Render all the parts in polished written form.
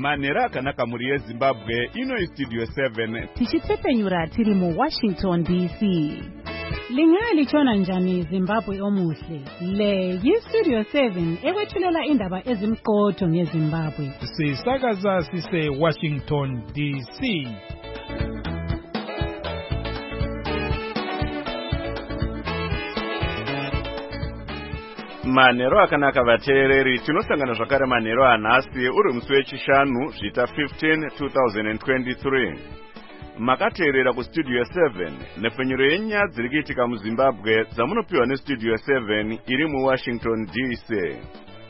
manhero akanaka muri yezimbabwe. Ino istudio 7 tichitsepenyura tiri mu Washington DC. Lingalitshona njani Zimbabwe omuhle? Le yistudio 7 ekwethulela indaba ezimqotho ngeZimbabwe. Sisakaza sise Washington DC. Manhero akanaka vateereri, tinosangana zvakare manhero anhasi uri musi wechishanu zvita 15 2023. Makateerera kustudio 7 nepfenyuro yenyaya dziri kuitika muZimbabwe dzamunopiwa nestudio 7 iri muWashington DC.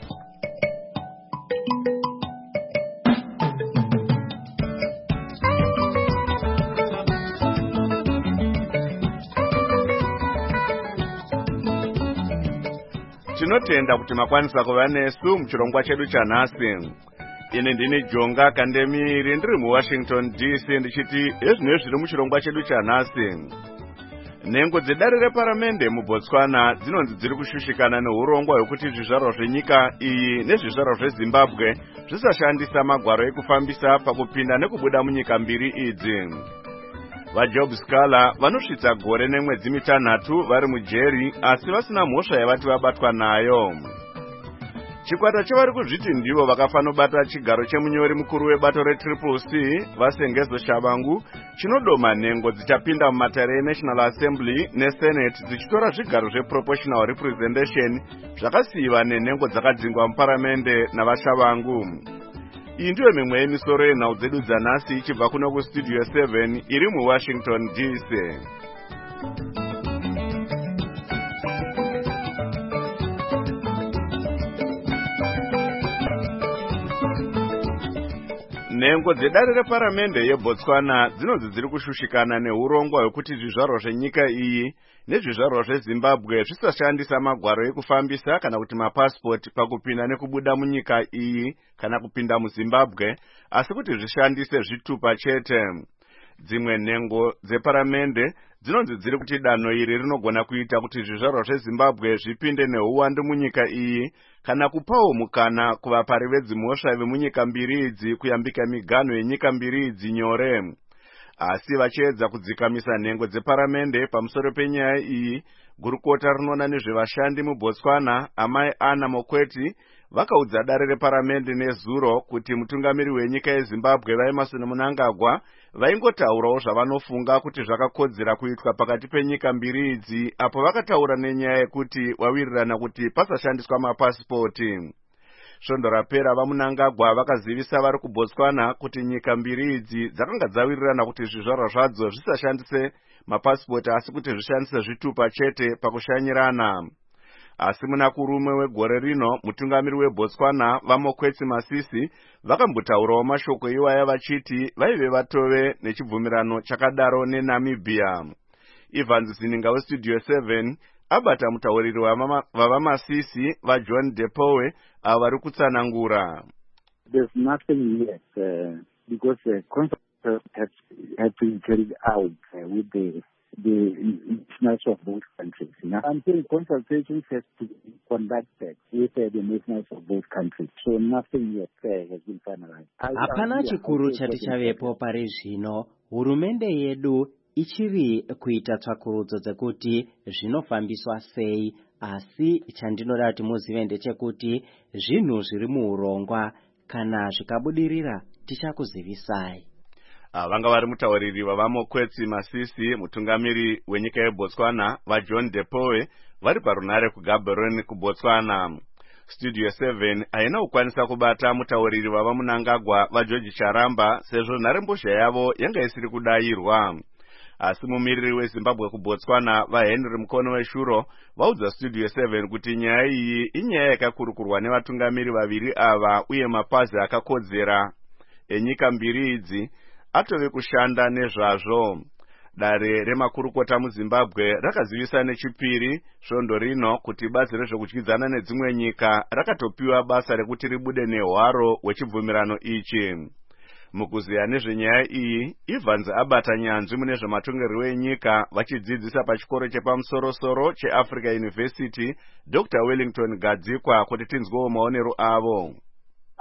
Tinotenda kuti makwanisa kuva nesu muchirongwa chedu chanhasi. Ine ndini Jonga Kandemiri ndiri muWashington DC ndichiti ezvinezvi zviri muchirongwa chedu chanhasi. Nhengo dzedare reparamende muBotswana dzinonzi dziri kushushikana neurongwa hwekuti zvizvarwa zvenyika iyi nezvizvarwa zveZimbabwe zvisashandisa magwaro ekufambisa pakupinda nekubuda munyika mbiri idzi. VaJob Scala vanosvitsa gore nemwedzi mitanhatu vari mujeri asi vasina mhosva yavati vabatwa nayo. Chikwata chevari kuzviti ndivo vakafanobata chigaro chemunyori mukuru webato reCCC Vasengezo Shavangu chinodoma nhengo dzichapinda mumatare eNational Assembly neSenate dzichitora zvigaro zveProportional Representation zvakasiyiwa nenhengo dzakadzingwa muparamende navaShavangu. Iyi ndiyo mimwe yemisoro yenhau dzedu dzanhasi ichibva kuno kustudio 7 iri muWashington DC. Nhengo dzedare reparamende yeBotswana dzinonzi dziri kushushikana neurongwa hwekuti zvizvarwa zvenyika iyi nezvizvarwa zveZimbabwe zvisashandisa magwaro ekufambisa kana kuti mapasipoti pakupinda nekubuda munyika iyi kana kupinda muZimbabwe, asi kuti zvishandise zvitupa chete. Dzimwe nhengo dzeparamende dzinonzi dziri kuti danho iri rinogona kuita kuti zvizvarwa zveZimbabwe zvipinde neuwandu munyika iyi kana kupawo mukana kuvapari vedzimhosva vemunyika mbiri idzi kuyambika miganho yenyika mbiri idzi nyore. Asi vachiedza kudzikamisa nhengo dzeparamende pamusoro penyaya iyi, gurukota rinoona nezvevashandi muBotswana amai Anna Mokweti vakaudza dare reparamende nezuro kuti mutungamiri wenyika yeZimbabwe vaEmmerson Mnangagwa vaingotaurawo zvavanofunga kuti zvakakodzera kuitwa pakati penyika mbiri idzi, apo vakataura nenyaya yekuti wawirirana kuti pasashandiswa mapasipoti. Svondo rapera vaMnangagwa vakazivisa vari kuBotswana kuti nyika mbiri idzi dzakanga dzawirirana kuti zvizvarwa zvadzo zvisashandise mapasipoti asi kuti zvishandise zvitupa chete pakushanyirana. Asi munakurume wegore rino mutungamiri weBotswana vaMokwetsi Masisi vakambotaurawo mashoko iwaya vachiti vaive vatove nechibvumirano chakadaro neNamibia. Evans Zininga westudio 7 abata mutauriri wavaMasisi vaJohn Depowe avari kutsanangura. There's nothing yet because the consultations have been carried out with the nationals of both countries. Now, until consultations have to be conducted with the nationals of both countries, so nothing yet has been finalized. Hapana chikuru chati chavepo pari zvino. Hurumende yedu ichiri kuita tsvakurudzo dzekuti zvinofambiswa sei, asi chandinoda kuti muzive ndechekuti zvinhu zviri muurongwa, kana zvikabudirira tichakuzivisai. Vanga vari mutauriri wavaMokwetsi Masisi, mutungamiri wenyika yeBotswana vaJohn Depowe vari parunare kuGaborone kuBotswana. Studio 7 haina kukwanisa kubata mutauriri wavaMnangagwa vaGeorge Charamba sezvo nharembozha yavo yanga isiri kudayirwa. Asi mumiriri weZimbabwe kuBotswana vaHenry Mukono weshuro vaudza Studio 7 kuti nyaya iyi inyaya yakakurukurwa nevatungamiri vaviri ava uye mapazi akakodzera enyika mbiri idzi atove kushanda nezvazvo. Dare remakurukota muZimbabwe rakazivisa nechipiri svondo rino kuti bazi rezvekudyidzana nedzimwe nyika rakatopiwa basa rekuti ribude nehwaro hwechibvumirano ichi. Mukuziya nezvenyaya iyi, Evans abata nyanzvi mune zvematongerwo enyika vachidzidzisa pachikoro chepamusoro-soro cheAfrica University Dr. Wellington Gadzikwa kuti tinzwewo maonero avo.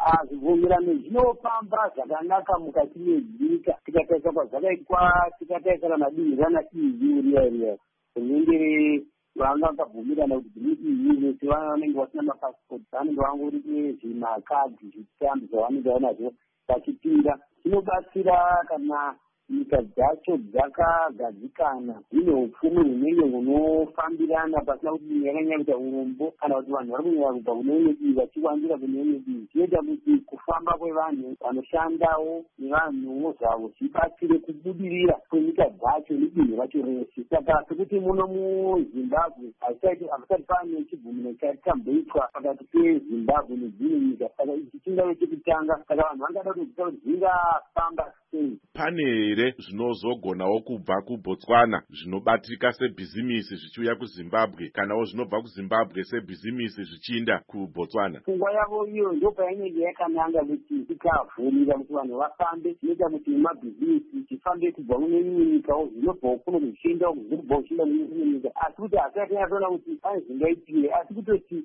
zvibvumirano zvinofamba zvakanaka mukati menyika tikatarisa kwazvakaitwa tikatarisa kana dinhi rana riya rinenge vangabvumirana kuti dinhi nese vana vanenge vasina mapasipoti vanenge vangori zvimakadhi zvitambi zvavanenge vanazvo vachipinda. Zvinobatsira kana nyika dzacho dzakagadzikana dzine upfumi hunenge hunofambirana pasina kuti yakanyanya kuita urombo kana kuti vanhu vari kunyanya kubva kune imwe divi vachiwandira kune imwe divi. Zvinoita kuti kufamba kwevanhu vanoshandawo nevanhuwo zvavo zvibatsire kubudirira kwenyika dzacho nedinhu racho rese. Saka sekuti muno muZimbabwe hakusati pane chibvumirano chatamboitwa pakati peZimbabwe nedzimwe nyika. Saka ichi chingave chekutanga. Saka vanhu vangada kuziva kuti zvingafamba sei. Pane here zvinozogonawo kubva kuBotswana zvinobatika sebhizimisi zvichiuya kuZimbabwe kanawo zvinobva kuZimbabwe sebhizimisi zvichiinda kuBotswana? Pfungwa yavo iyo ndo painenge yakananga kuti ikavhurira kuti vanhu vafambe. Zvinoita kuti mabhizimisi chifambe kubva kune imwe nyikawo zvinobvawo kuno zvichienda zvirikubvawo zvichienda kune imwe nyika. Asi kuti hasati yatoona kuti pane zvingaitire. Asi kutoti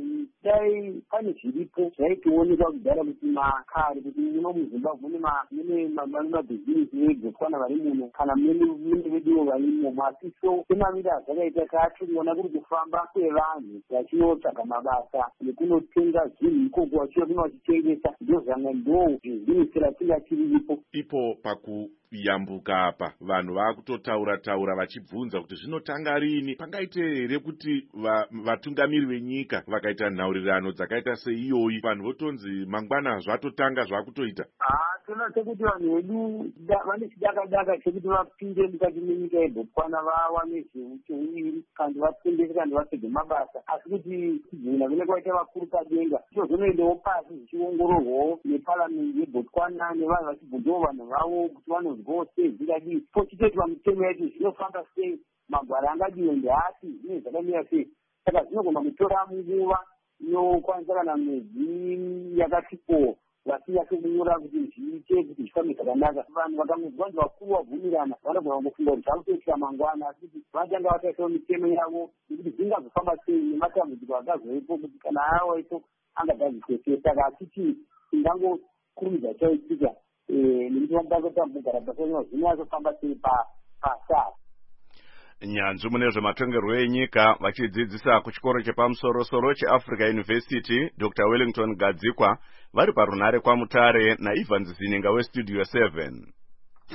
dai pane zviripo zvaitoonekwa kudhara kuti makare kuti muno muZimbabwe mune mabhizimisi eBotswana vari muno kana mune veduwo varimo. Asi so semamira zvakaita taachiriona kuri kufamba kwevanhu vachinotsvaga mabasa nekunotenga zvinhu ikoko vachiona vachitengesa. Ndo bhizinisi ratinga chiripo ipo pakuyambuka apa vanhu vakutotaura vachibvunza kuti zvinotanga rini. Pangaite here kuti vatungamiri venyika vakaita nhaurirano dzakaita seiyoyi vanhu votonzi mangwana zvatotanga zvakutoita? Tinoona sekuti vanhu vedu vane chidakadaka chekuti vapinde mukati menyika yeBotswana vawane zveucheuwiri kandi vatengese kandi vapedze mabasa. Asi kuti kuguna kune kwaita vakuru padenga zvozonoendawo pasi zvichiongororwawo neparamende yeBotswana nevanhu vachibvunzawo vanhu vavo kuti vanozwawo sei zvingadii pochitoitwa mitemo yaiti zvinofamba sei magwara angadiwe ndeati zvinenge zvakamira sei. Saka zvinogona kutora nguva inokwanisa kana mwedzi yakati vasinyase kunyora kuti zviite kuti zvifambe zvakanaka. Vanhu vakamuzwa kuti vakuru vabvumirana vanogona kungofunga kuti zvakutoitika mangwana. Asi kuti vatanga vataisawo mitemo yavo yekuti zvingazofamba sei nematambudziko akazoipo kuti kana awaipo angagadziswe. Saka achiti ingangokurumidza chaitika nekuti vanotambugara pasanyaya zvinazofamba sei pasasa. Nyanzvi mune zvematongerwo enyika vachidzidzisa kuchikoro chepamusoro-soro cheAfrica University Dr. Wellington Gadzikwa vari parunhare kwaMutare naIvan Zininga weStudio 7. The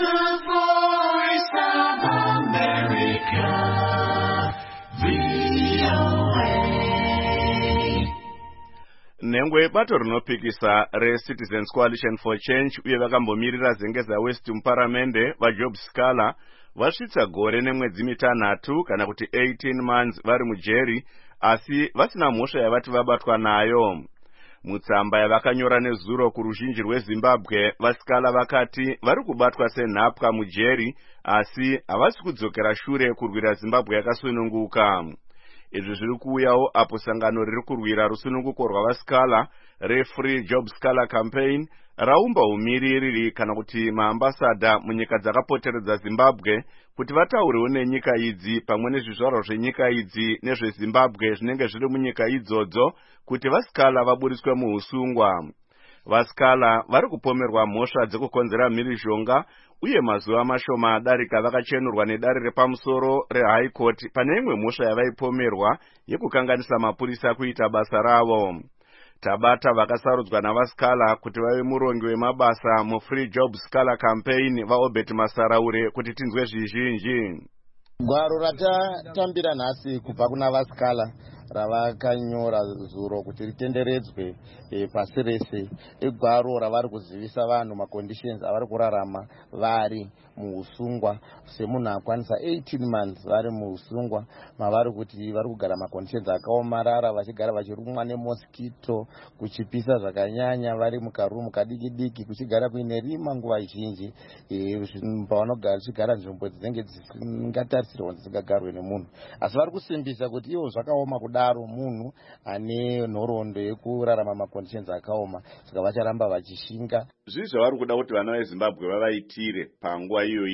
Voice of America, VOA. Nhengwe bato rinopikisa reCitizens Coalition for Change uye vakambomirira zengeza West muparamende vaJob Scala vasvitsa gore nemwedzi mitanhatu kana kuti 18 months vari mujeri asi vasina mhosva yavati vabatwa nayo. Mutsamba yavakanyora nezuro kuruzhinji rweZimbabwe vaScala vakati vari kubatwa senhapwa mujeri asi havasi kudzokera shure kurwira Zimbabwe yakasununguka. Izvi zviri kuuyawo apo sangano riri kurwira rusununguko rwavaScala reFree Job Scala Campaign raumba umiriri kana kuti maambasada munyika dzakapoteredza Zimbabwe kuti vataurewo nenyika idzi pamwe nezvizvarwa zvenyika idzi nezveZimbabwe zvinenge zviri munyika idzodzo kuti vaScala vaburiswe muusungwa. VaScala vari kupomerwa mhosva dzekukonzera mhirizhonga uye mazuva mashoma adarika vakachenurwa nedare repamusoro reHigh Court pane imwe mhosva yavaipomerwa yekukanganisa mapurisa kuita basa ravo. Tabata vakasarudzwa navaScala kuti vave murongi wemabasa muFree Job Scala Campaign vaObert Masaraure kuti tinzwe zvizhinji. Gwaro ratatambira nhasi kubva kuna vaScala ravakanyora zuro kuti ritenderedzwe pasi rese igwaro ravari kuzivisa vanhu maconditions avari kurarama vari muusungwa semunhu akwanisa 18 months vari muusungwa mavari kuti vari kugara maconditions akaomarara vachigara vachirumwa nemosquito kuchipisa zvakanyanya vari mukarumu kadiki kuchigara kuine rima nguva zhinji pavanogara chigara nzvimbo dzinenge dzisingatarisirwa kuti dzisingagarwe nemunhu asi vari kusimbisa kuti ivo zvakaoma kudaro munhu ane nhoroondo yekurarama maconditions akaoma saka vacharamba vachishinga zvizvi zvavari kuda kuti vana veZimbabwe vavaitire panguva iyo ino.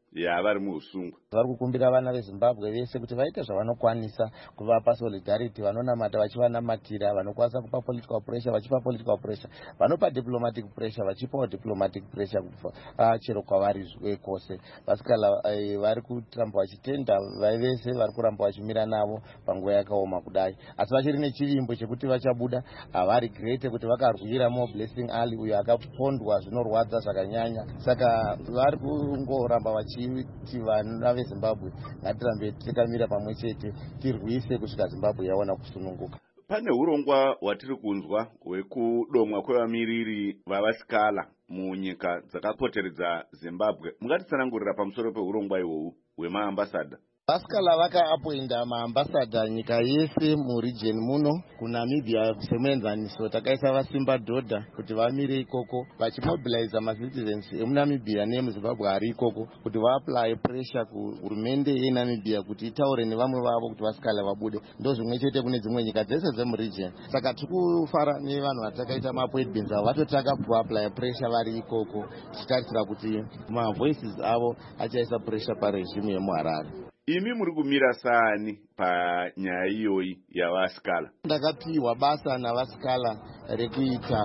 vari muusungwa. Vari kukumbira vana veZimbabwe vese kuti vaite zvavanokwanisa kuvapa solidarity, vanonamata vachivanamatira, vanokwanisa kupa political pressure vachipa political pressure, vanopa diplomatic pressure vachipawo diplomatic pressure chero kwavari kwose. Vasikala vari kuramba vachitenda vese vari kuramba vachimira navo panguva yakaoma kudai, asi vachiri nechivimbo chekuti vachabuda. Havari great kuti vakarwira More Blessing Ali uyo akapondwa zvinorwadza zvakanyanya. Saka vari kungoramba vachiti vana veZimbabwe ngatirambe takamira pamwe chete tirwise kusvika Zimbabwe yaona kusununguka. Pane urongwa hwatiri kunzwa hwekudomwa kwevamiriri vavasikala munyika dzakapoteredza Zimbabwe. Mungatitsanangurira pamusoro peurongwa ihwohwu hwemaambasadha? Vasikala vakaapoinda maambasadha nyika yese muregion muno. kuNamibia semuenzaniso takaisa vasimba dhodha kuti vamire ikoko vachimobiliza macitizens emuNamibia neemuZimbabwe ari ikoko kuti vaapply pressure kuhurumende yeNamibia kuti itaure nevamwe vavo kuti vasikala vabude. Ndo zvimwe chete kune dzimwe nyika dzese dzemuregion. Saka tiri kufara nevanhu vatakaita maappointments avo vatotaka kuapply pressure vari ikoko, tichitarisira kuti mavoices avo achaisa pressure paregime yemuHarare. Imi muri kumira saani panyaya iyoyi yavasikala? Ndakapiwa basa navasikala rekuita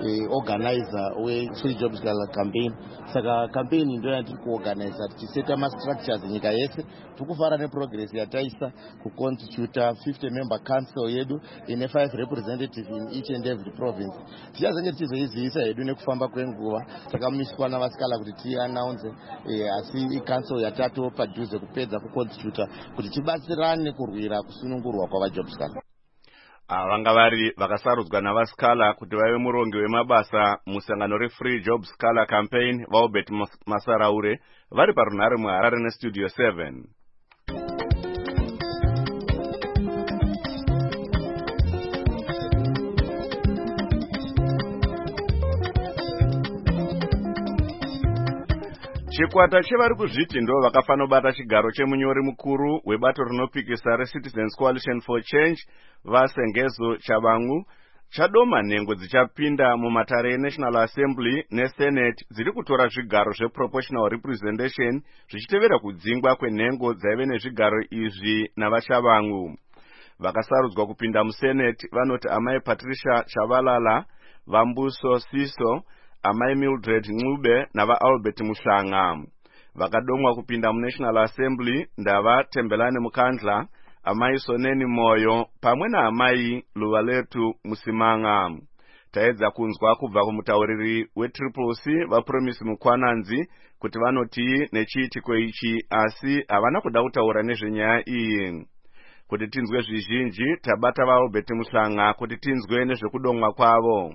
organizer we3 Jobs Gala campaign. Saka campaign ndo yatiri kuorganiza tichiseta mastructures nyika yese. Tikufara neprogress yataisa kuconstitute 50 member council yedu ine 5 representatives in each and every province. Tichazenge tichizoizivisa hedu nekufamba kwenguva. Takamiswa navasikala kuti tiannounce asi council yatatu padhuze kupedza kuconstitute kuti tibatsirane kurwira kusunungurwa kwavaJobs Gala. Vanga vari vakasarudzwa navasikala kuti vave murongi wemabasa musangano reFree Jobs Gala campaign vaObert Masaraure vari parunhare muHarare nestudio 7. Chikwata chevari kuzviti ndo vakafanobata chigaro chemunyori mukuru webato rinopikisa reCitizens Coalition for Change vaSengezo Chabangu chadoma nhengo dzichapinda mumatare eNational Assembly neSenate dziri kutora zvigaro zveproportional representation zvichitevera kudzingwa kwenhengo dzaive nezvigaro izvi navaChabangu. Vakasarudzwa kupinda muSenate vanoti amai Patricia Chavalala, Vambuso Siso, amai Mildred Ncube navaAlbert Mushanga. Vakadomwa kupinda muNational Assembly ndava Tembelane Mukandla, amai Soneni Moyo pamwe naamai Luvaletu Musimanga. Taedza kunzwa kubva kumutauriri weTCC vaPromise Mukwananzi kuti vanoti nechiitiko ichi asi havana kuda kutaura nezvenyaya iyi. Kuti tinzwe zvizhinji tabata vaAlbert Mushanga kuti tinzwe nezvekudomwa kwavo.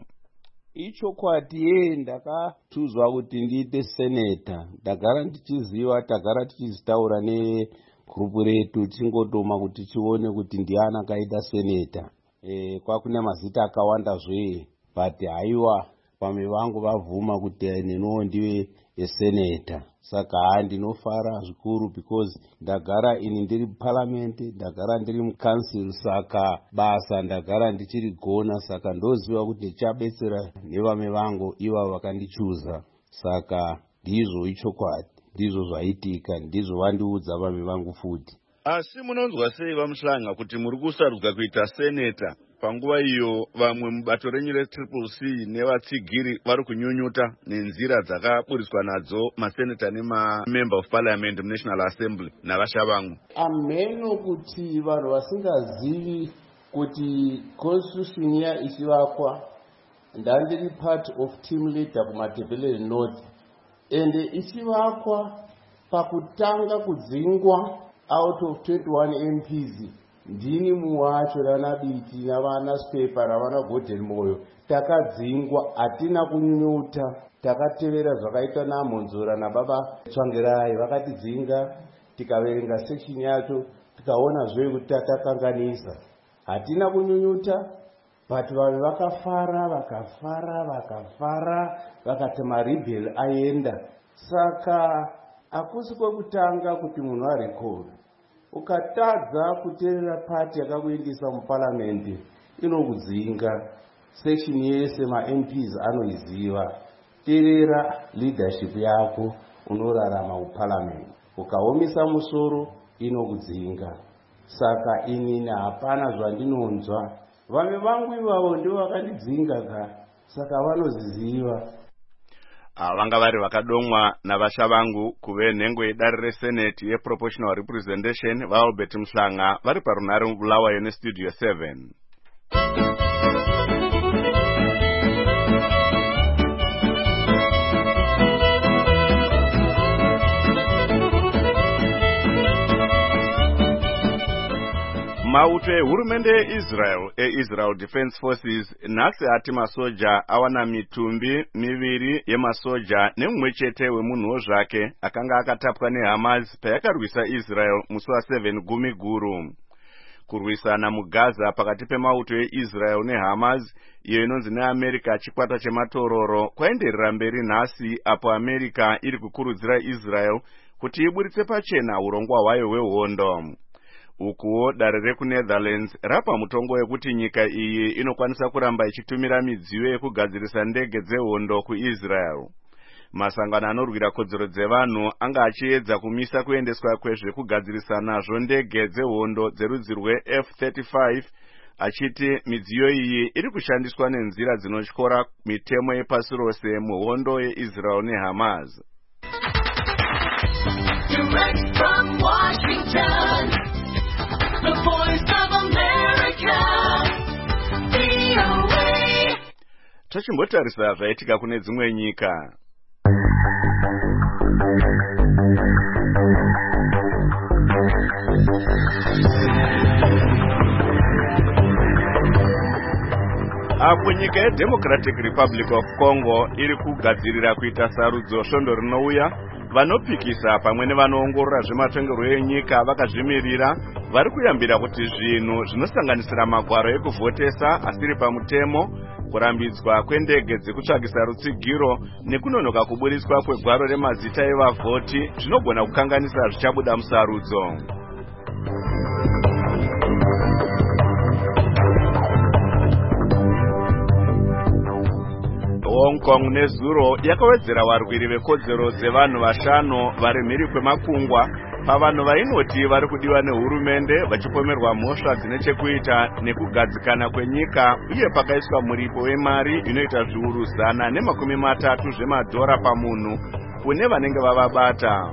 Ichokwadi ndakatuzwa kuti ndiite seneta. Ndagara ndichiziva, tagara tichizitaura negrupu retu tingotoma kuti tione kuti ndiana kaita seneta. Kwakune mazita akawanda zve, but haiwa pamwe vangu vavhuma kuti neniwo ndiwe seneta. Saka ndinofara zvikuru because ndagara ini ndiri parliament, ndagara ndiri mucouncil, saka basa ndagara ndichirigona. Saka ndoziva kuti ndichabetsera nevamwe vangu iva vakandichuza. Saka ndizvo ichokwadi, ndizvo zvaitika, ndizvo vandiudza vamwe vangu futi. Asi munonzwa sei vaMushanga kuti muri kusarudzwa kuita seneta panguva iyo vamwe mubato renyu reCCC nevatsigiri vari kunyunyuta nenzira dzakaburiswa nadzo maseneta nemamember of parliament muNational Assembly navaChabangu? Ameno kuti vanhu vasingazivi kuti constitution iya ichivakwa, ndandiri part of team leader kuMatebele North, ende ichivakwa pakutanga kudzingwa out of 21 MPs ndini muwacho naNabiti navanaSpepa navanaGordon Moyo takadzingwa, hatina kunyunyuta, takatevera zvakaitwa naMonzora nababa Tsvangirai vakatidzinga, tikaverenga section yacho tikaona zve kuti tatakanganisa, hatina kunyunyuta. But vanhu vakafara vakati maribheli aenda. Saka hakusi kwekutanga kuti munhu arekhodi. Ukatadza kuteerera pati yakakuendesa muparliament inokudzinga. Section yese maMPs anoiziva. Teerera leadership yako unorarama muparliament. ukaomesa musoro inokudzinga. Saka inini hapana zvandinonzwa. Vamwe vangu ivavo ndivo vakandidzinga ka, saka vanoziziva. Vanga vari vakadomwa navasha vangu kuve nhengo yedare resenate yeproportional representation vaAlbert Mhlanga vari parunare Bulawayo nestudio 7. Mauto ehurumende Israel Defense Forces nhasi ati masoja awana mitumbi miviri yemasoja nemumwe chete wemunhuwo zvake akanga akatapwa neHamas payakarwisa Israel musi wa7 Gumiguru. Kurwisana muGaza pakati pemauto eIsrael neHamas iyo inonzi neAmerica chikwata chematororo kwaenderera mberi nhasi apo America iri kukurudzira Israel kuti iburitse pachena urongwa hwayo hwehondo. Ukuwo dare rekuNetherlands rapa mutongo wekuti nyika iyi inokwanisa kuramba ichitumira midziyo yekugadzirisa ndege dzehondo kuIsrael. Masangano anorwira kodzero dzevanhu anga achiedza kumisa kuendeswa kwezvekugadzirisa nazvo ndege dzehondo dzerudzi rweF-35 achiti midziyo iyi iri kushandiswa nenzira dzinotyora mitemo yepasi rose muhondo yeIsrael neHamas. Direct from Washington, the voice of America, VOA. Tochimbotarisa zvaitika kune dzimwe nyika. Apo nyika yeDemocratic Republic of Congo iri kugadzirira kuita sarudzo svondo rinouya, vanopikisa pamwe nevanoongorora zvematongerwo enyika vakazvimirira vari kuyambira kuti zvinhu zvinosanganisira magwaro ekuvhotesa asiri pamutemo, kurambidzwa kwendege dzekutsvagisa rutsigiro nekunonoka kuburiswa kwegwaro remazita evavhoti zvinogona kukanganisa zvichabuda musarudzo. Hong Kong nezuro yakawedzera varwiri vekodzero dzevanhu vashanu vari mhiri kwemakungwa pavanhu vainoti vari kudiwa nehurumende vachipomerwa mhosva dzine chekuita nekugadzikana kwenyika uye pakaiswa muripo wemari inoita zviuru 130 zvemadhora pamunhu kune vanenge vavabata.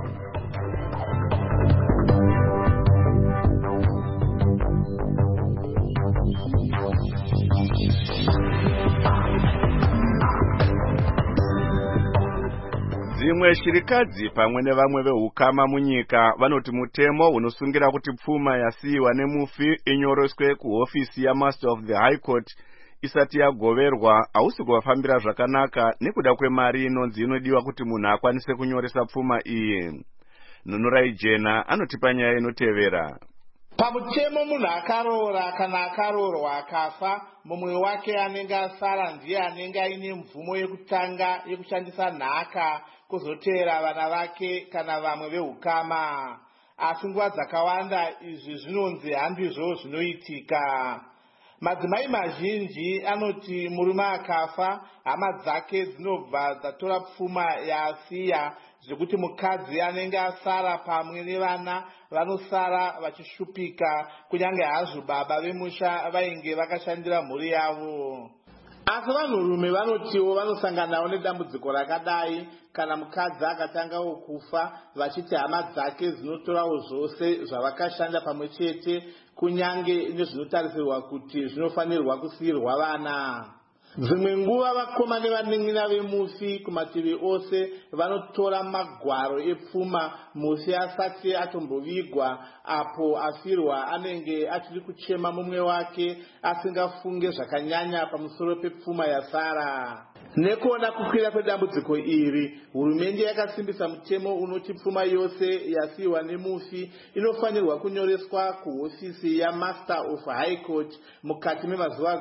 Dzimwe shirikadzi pamwe nevamwe vehukama munyika vanoti mutemo unosungira kuti pfuma yasiyiwa nemufi inyoroswe kuhofisi yaMaster of the High Court isati yagoverwa hausi kuvafambira zvakanaka nekuda kwemari inonzi inodiwa kuti munhu akwanise kunyoresa pfuma iyi. Nunurai Jena anotipa nyaya inotevera. Pamutemo munhu akaroora kana akaroorwa akafa, mumwe wake anenge asara ndiye anenge aine mvumo yekutanga yekushandisa nhaka kuzotevera vana vake kana vamwe vehukama. Asi nguva dzakawanda izvi zvinonzi handizvo zvinoitika. Madzimai mazhinji anoti murume akafa, hama dzake dzinobva dzatora pfuma yaasiya, zvekuti mukadzi anenge asara pamwe nevana vanosara vachishupika kunyange hazvo baba vemusha vainge vakashandira mhuri yavo. Asi vanhurume vanotiwo vanosanganawo nedambudziko rakadai kana mukadzi akatangawo kufa, vachiti hama dzake dzinotorawo zvose zvavakashanda pamwe chete kunyange nezvinotarisirwa kuti zvinofanirwa kusiyirwa vana. Dzimwe nguva vakoma nevanin'ina vemufi kumativi ose vanotora magwaro epfuma mufi asati atombovigwa, apo afirwa anenge achiri kuchema mumwe wake asingafunge zvakanyanya pamusoro pepfuma yasara. Nekuona kukwira kwedambudziko iri, hurumende yakasimbisa mutemo unoti pfuma yose yasiyiwa nemufi inofanirwa kunyoreswa kuhofisi yaMaster of High Court mukati memazuva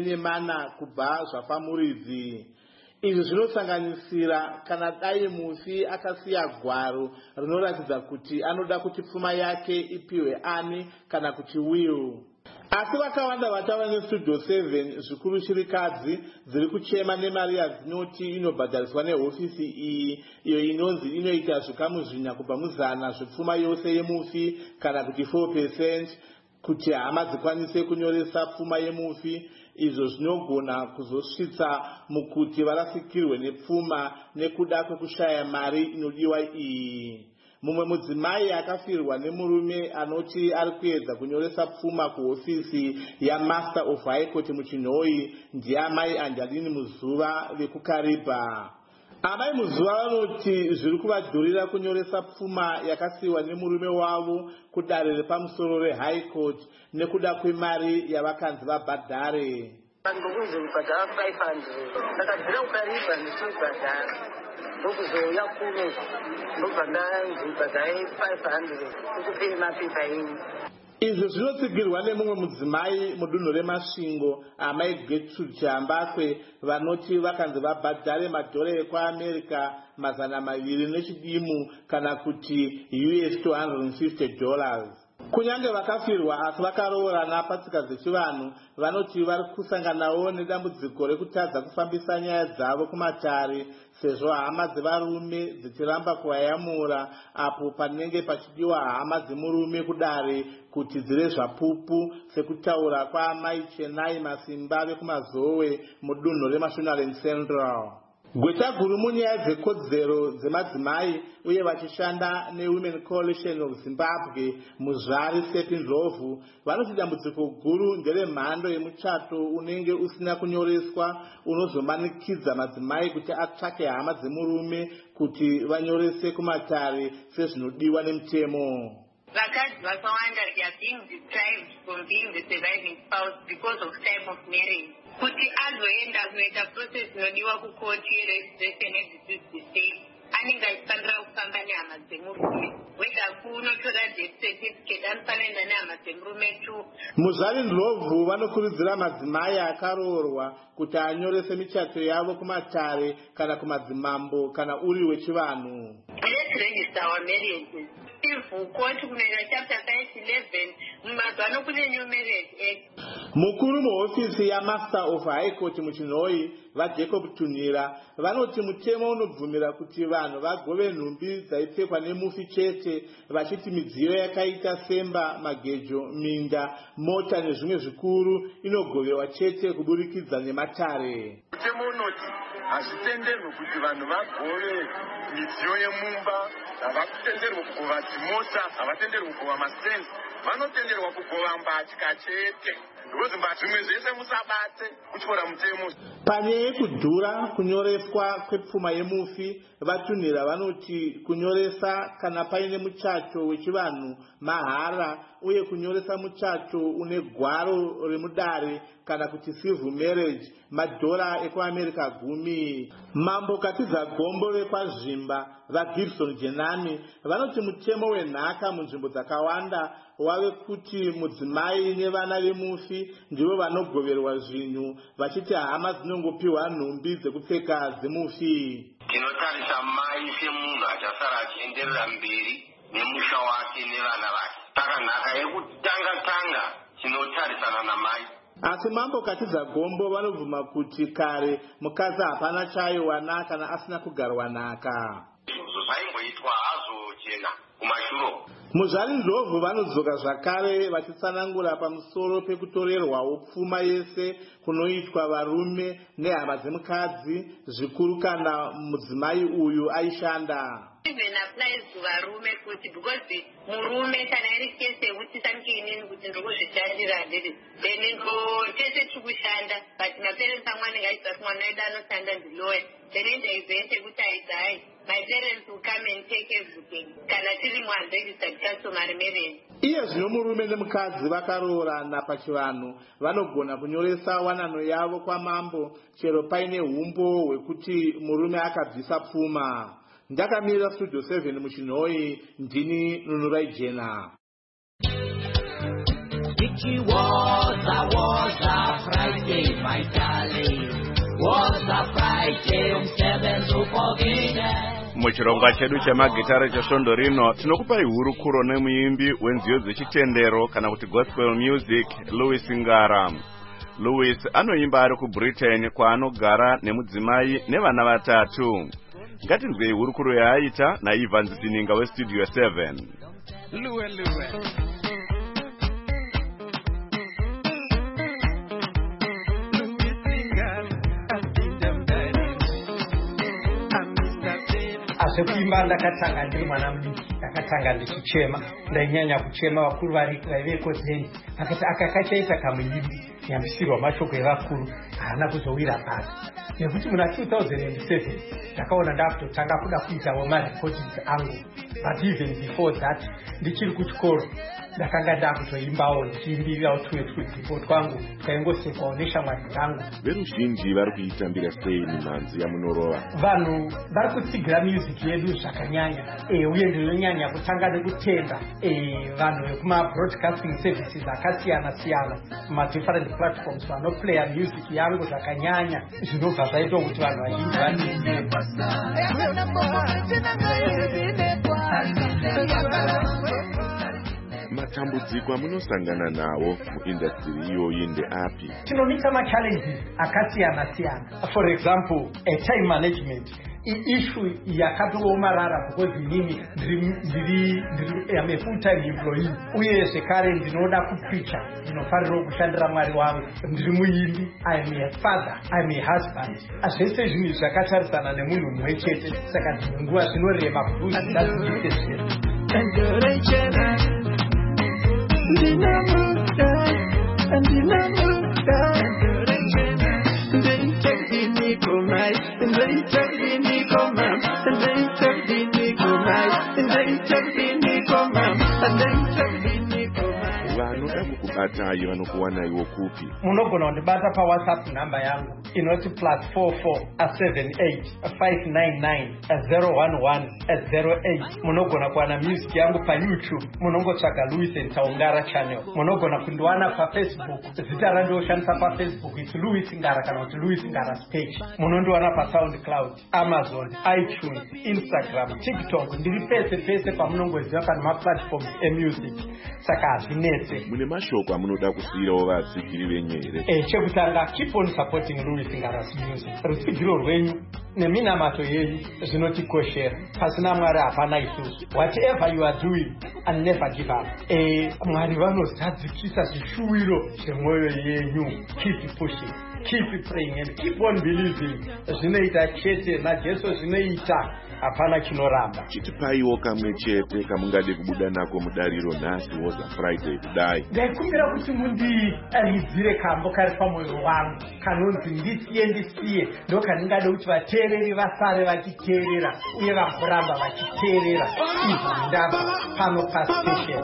14 kubva zvafamuridzi. Izvi zvinosanganisira kana dai mufi akasiya gwaro rinoratidza kuti anoda kuti pfuma yake ipiwe ani kana kuti will. asi vakawanda vachava nestudio 7 zvikuru chirikadzi dziri kuchema nemari yadzinoti inobhadhariswa nehofisi iyi iyo inonzi inoita zvikamu 4 kubva mu100 zvepfuma yose yemufi kana kuti 4% kuti hama dzikwanise kunyoresa pfuma yemufi. Izvo zvinogona kuzosvitsa mukuti varasikirwe nepfuma nekuda kwekushaya mari inodiwa iyi. Mumwe mudzimai akafirwa nemurume anoti ari kuedza kunyoresa pfuma kuhofisi yaMaster of High Court muChinhoyi ndiye amai Angelini Muzuva vekuKariba. Amai Muzuva vanoti zviri kuvadhurira kunyoresa pfuma yakasiyiwa nemurume wavo kudare repamusoro reHigh Court nekuda kwemari yavakanzi vabhadhare. Ndokunzi mbhadhara 500 ndakabvira kuKariba ndisibhadhara ndokuzouya kuno ndobhandanzi mbhadhara 500 ukupere mapepa enyu. Izvo zvinotsigirwa nemumwe mudzimai mudunhu reMasvingo amai Gertrude Chambakwe vanoti vakanzi vabhadhare madhora ekuAmerica $200 nechidimu kana kuti $250. Kunyange vakafirwa asi vakaroorana patsika dzechivanhu vanoti vari kusanganawo nedambudziko rekutadza kufambisa nyaya dzavo kumatare sezvo hama dzevarume dzichiramba kuvayamura apo panenge pachidiwa hama dzemurume kudare kuti dzive zvapupu sekutaura kwaamai Chenai Masimba vekumazowe mudunhu reMashonaland Central. Gweta guru munyaya dzekodzero dzemadzimai uye vachishanda neWomen Coalition of Zimbabwe muzvari Sepi Ndlovu vanoti dambudziko guru nderemhando yemuchato unenge usina kunyoreswa unozomanikidza madzimai kuti atsvake hama dzemurume kuti vanyorese kumatare sezvinodiwa nemutemo. Vakadzi vakawanda are being deprived from being the surviving spouse because of type of marriage. Kuti azoenda kunoita process inodiwa kukoti yeregistration yedeceased estate anenge achifanira kufamba nehama dzemurume wega kunotora death certificate anofanira kuenda nehama dzemurume tu. Muzvari Ndlovu vanokurudzira madzimai akaroorwa kuti anyorese michato yavo kumatare kana kumadzimambo kana uri wechivanhu. Let's register our marriages. Koti kunoita chapter 511 mumazano kune new marriage act. Mukuru muhofisi yaMaster of High Court muChinhoyi vaJacob Tunira vanoti mutemo unobvumira kuti vanhu vagove nhumbi dzaipfekwa nemufi chete vachiti midziyo yakaita semba, magejo, minda, mota nezvimwe zvikuru inogoverwa chete kuburikidza nematare. Mutemo unoti hazvitenderwi kuti vanhu vagove midziyo yemumba, havatenderwi kugova dzimota, havatenderwi kugova mastenzi, vanotenderwa kugova mbatya chete. Ndikozi zvimwe zvese musabate kutyora mutemo. Panyaya yekudhura kunyoreswa kwepfuma yemufi vatunira vanoti kunyoresa kana paine muchato wechivanhu mahara uye kunyoresa muchato une gwaro remudare kana kuti civil marriage madhora ekuAmerica 10. Mambo Katidza Gombo vekwazvimba vaGibson Jenani vanoti mutemo wenhaka munzvimbo dzakawanda wave kuti mudzimai nevana vemufi ndivo vanogoverwa zvinhu vachiti hama dzinongopiwa nhumbi dzekupfeka dzemufi. Tinotarisa mai semunhu achasara achienderera mberi nemusha wake nevana vake. Saka nhaka yekutanga tinotarisana namai. Asi Mambo Katidza Gombo vanobvuma kuti kare mukadzi hapana chaiwana kana asina kugarwa nhaka. Zvaimboitwa hazo chena kumashuro. Muzvari Ndlovu vanodzoka zvakare vachitsanangura pamusoro pekutorerwawo pfuma yese kunoitwa varume nehama dzemukadzi zvikuru kana mudzimai uyu aishanda. Even applies to varume kuti because murume kana iri kese yekuti sanike inini kuti ndokuzvishandira ndiri then tese tikushanda but maparents amwe anenge mwana wedu anoshanda ndiloya then ndaizoende kuti aidai my parents will come and take everything kana tiri mu-unregistered customary marriage. Iye zvino murume nemukadzi vakaroorana pachivanhu vanogona kunyoresa wanano yavo kwamambo chero paine umbo hwekuti murume akabvisa pfuma. Ndakamira studio 7 muChinhoyi ndini Nunurai Jena. It was a Friday, my darling. Was a Friday, 7 to forget. Muchirongwa chedu chemagitare chesvondo rino tinokupai hurukuro nemuimbi wenziyo dzechitendero kana kuti gospel music Louis Ngara. Louis anoimba ari kuBritain kwaanogara nemudzimai nevana vatatu. Ngatinzwei hurukuro yaaita naIvan Zininga weStudio 7. Luwe. Asekuimba ndakatanga ndiri mwana mudiki, ndakatanga ndichichema, ndainyanya kuchema vakuru vaiveko dzeni, akakachaita kamuimbi nyambisirwa mashoko evakuru haana kuzowira pasi. Nekuti muna 2007 ndakaona ndakutotanga kuda kuitawo marecordings angu, but even before that ndichiri kuchikoro ndakanga ndakutoimbawo ndichiimbirawo tumwe tudzipo twangu twaingosekwawo neshamwari dzangu. Veruzhinji vari kuitambira sei mimhanzi yamunorova? Vanhu vari kutsigira music yedu zvakanyanya, uye ndinonyanya kutanga nekutenda vanhu vekuma-broadcasting services akasiyana-siyana muma-different platforms vanoplaya music yangu zvakanyanya, zvinobva zvaita kuti vanhu vazhinji matambudziko amunosangana nawo muindastry iyoyi ndeapi? Tinoita machallenges akasiyana-siyana. For example, time management issue yakatomarara because inini I'm a full-time employee, uye zvekare ndinoda kupreacha, ndinofanira kushandira Mwari wangu, ndiri muimbi, I'm a father, I'm a husband. Zvese zvinhu zvakatarisana nemunhu mumwe chete, saka dzimwe nguva zvinorema kuti ndadziite zvinhu. Vanoda kukubatai vanokuwanaiwo kupi? Munogona kundibata paWhatsApp namba yangu inoti +44 78 599 011 08. Munogona kuwana music yangu paYouTube, munongotsvaga Louis Ntaungara channel. Munogona kundiwana paFacebook, zita randoshandisa paFacebook it's Louis Ngara kana kuti Louis Ngara's page. Munondiwana paSoundCloud, Amazon, iTunes, Instagram, TikTok, ndiri pese pamunongoziva pana maplatforms emusic. Saka hazvinetse. Mune mashoko amunoda kusiyirawo vatsigiri venyu here? Chekutanga, keep on supporting Louis Ngara's music. Rutsigiro rwenyu neminamato yenyu zvinotikoshera. Pasina Mwari hapana isusu. Whatever you are doing, and never give up. Mwari vanozadzikisa zvishuwiro zvemwoyo yenyu. Keep pushing, keep praying and keep on believing. Zvinoita chete naJesu zvinoita. Hapana chinoramba. Chitipaiwo kamwe chete kamungade kubuda nako mudariro nhasi woza Friday kudai. Ndaikumbira kuti mundiaridzire kambo kari pamwoyo wangu kanonzi ndisiye ndo kaningade kuti vateereri vasare vachiteerera uye vagoramba vachiteerera. Izvi ndabva pano pastation.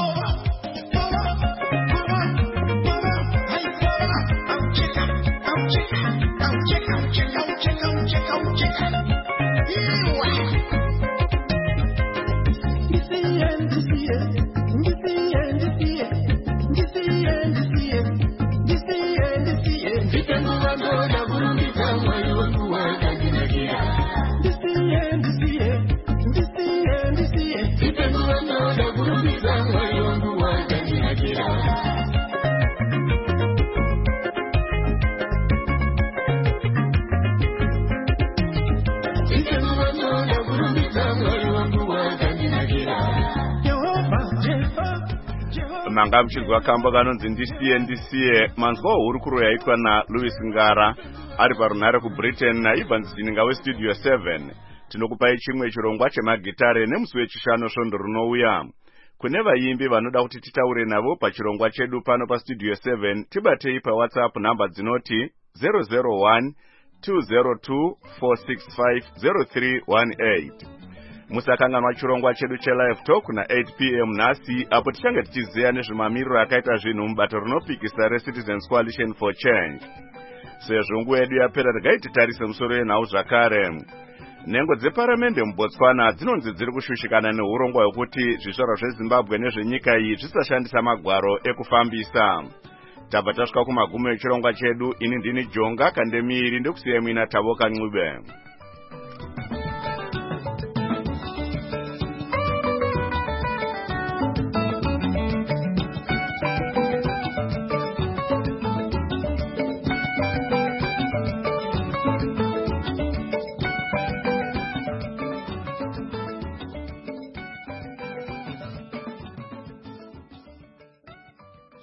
Manga mchizwa kambo kanonzi ndisiye manzwa hurukuro yaitwa naLouis Ngara ari parunhare kuBritain naIvan Zininga weStudio 7. Tinokupai chimwe chirongwa chemagitare nemusi wechishanu svondo runouya. Kune vaimbi vanoda kuti titaure navo pachirongwa chedu pano paStudio 7, tibatei paWhatsApp namba dzinoti 001 202 465 0318. Musakanganwa chirongwa chedu chelive talk na 8 p.m. nhasi, apo tichange tichiziya nezvemamiriro akaita zvinhu mubato rinopikisa reCitizens Coalition for Change. Sezvo nguva yedu yapera, regai titarise musoro yenhau zvakare. Nhengo dzeparamende muBotswana dzinonzi dziri kushushikana neurongwa hwekuti zvizvarwa zveZimbabwe nezvenyika iyi zvisashandisa magwaro ekufambisa. Tabva tasvika kumagumo echirongwa chedu. Ini ndini Jonga Kandemiri, ndokusiyai muina Tavoka Ncube.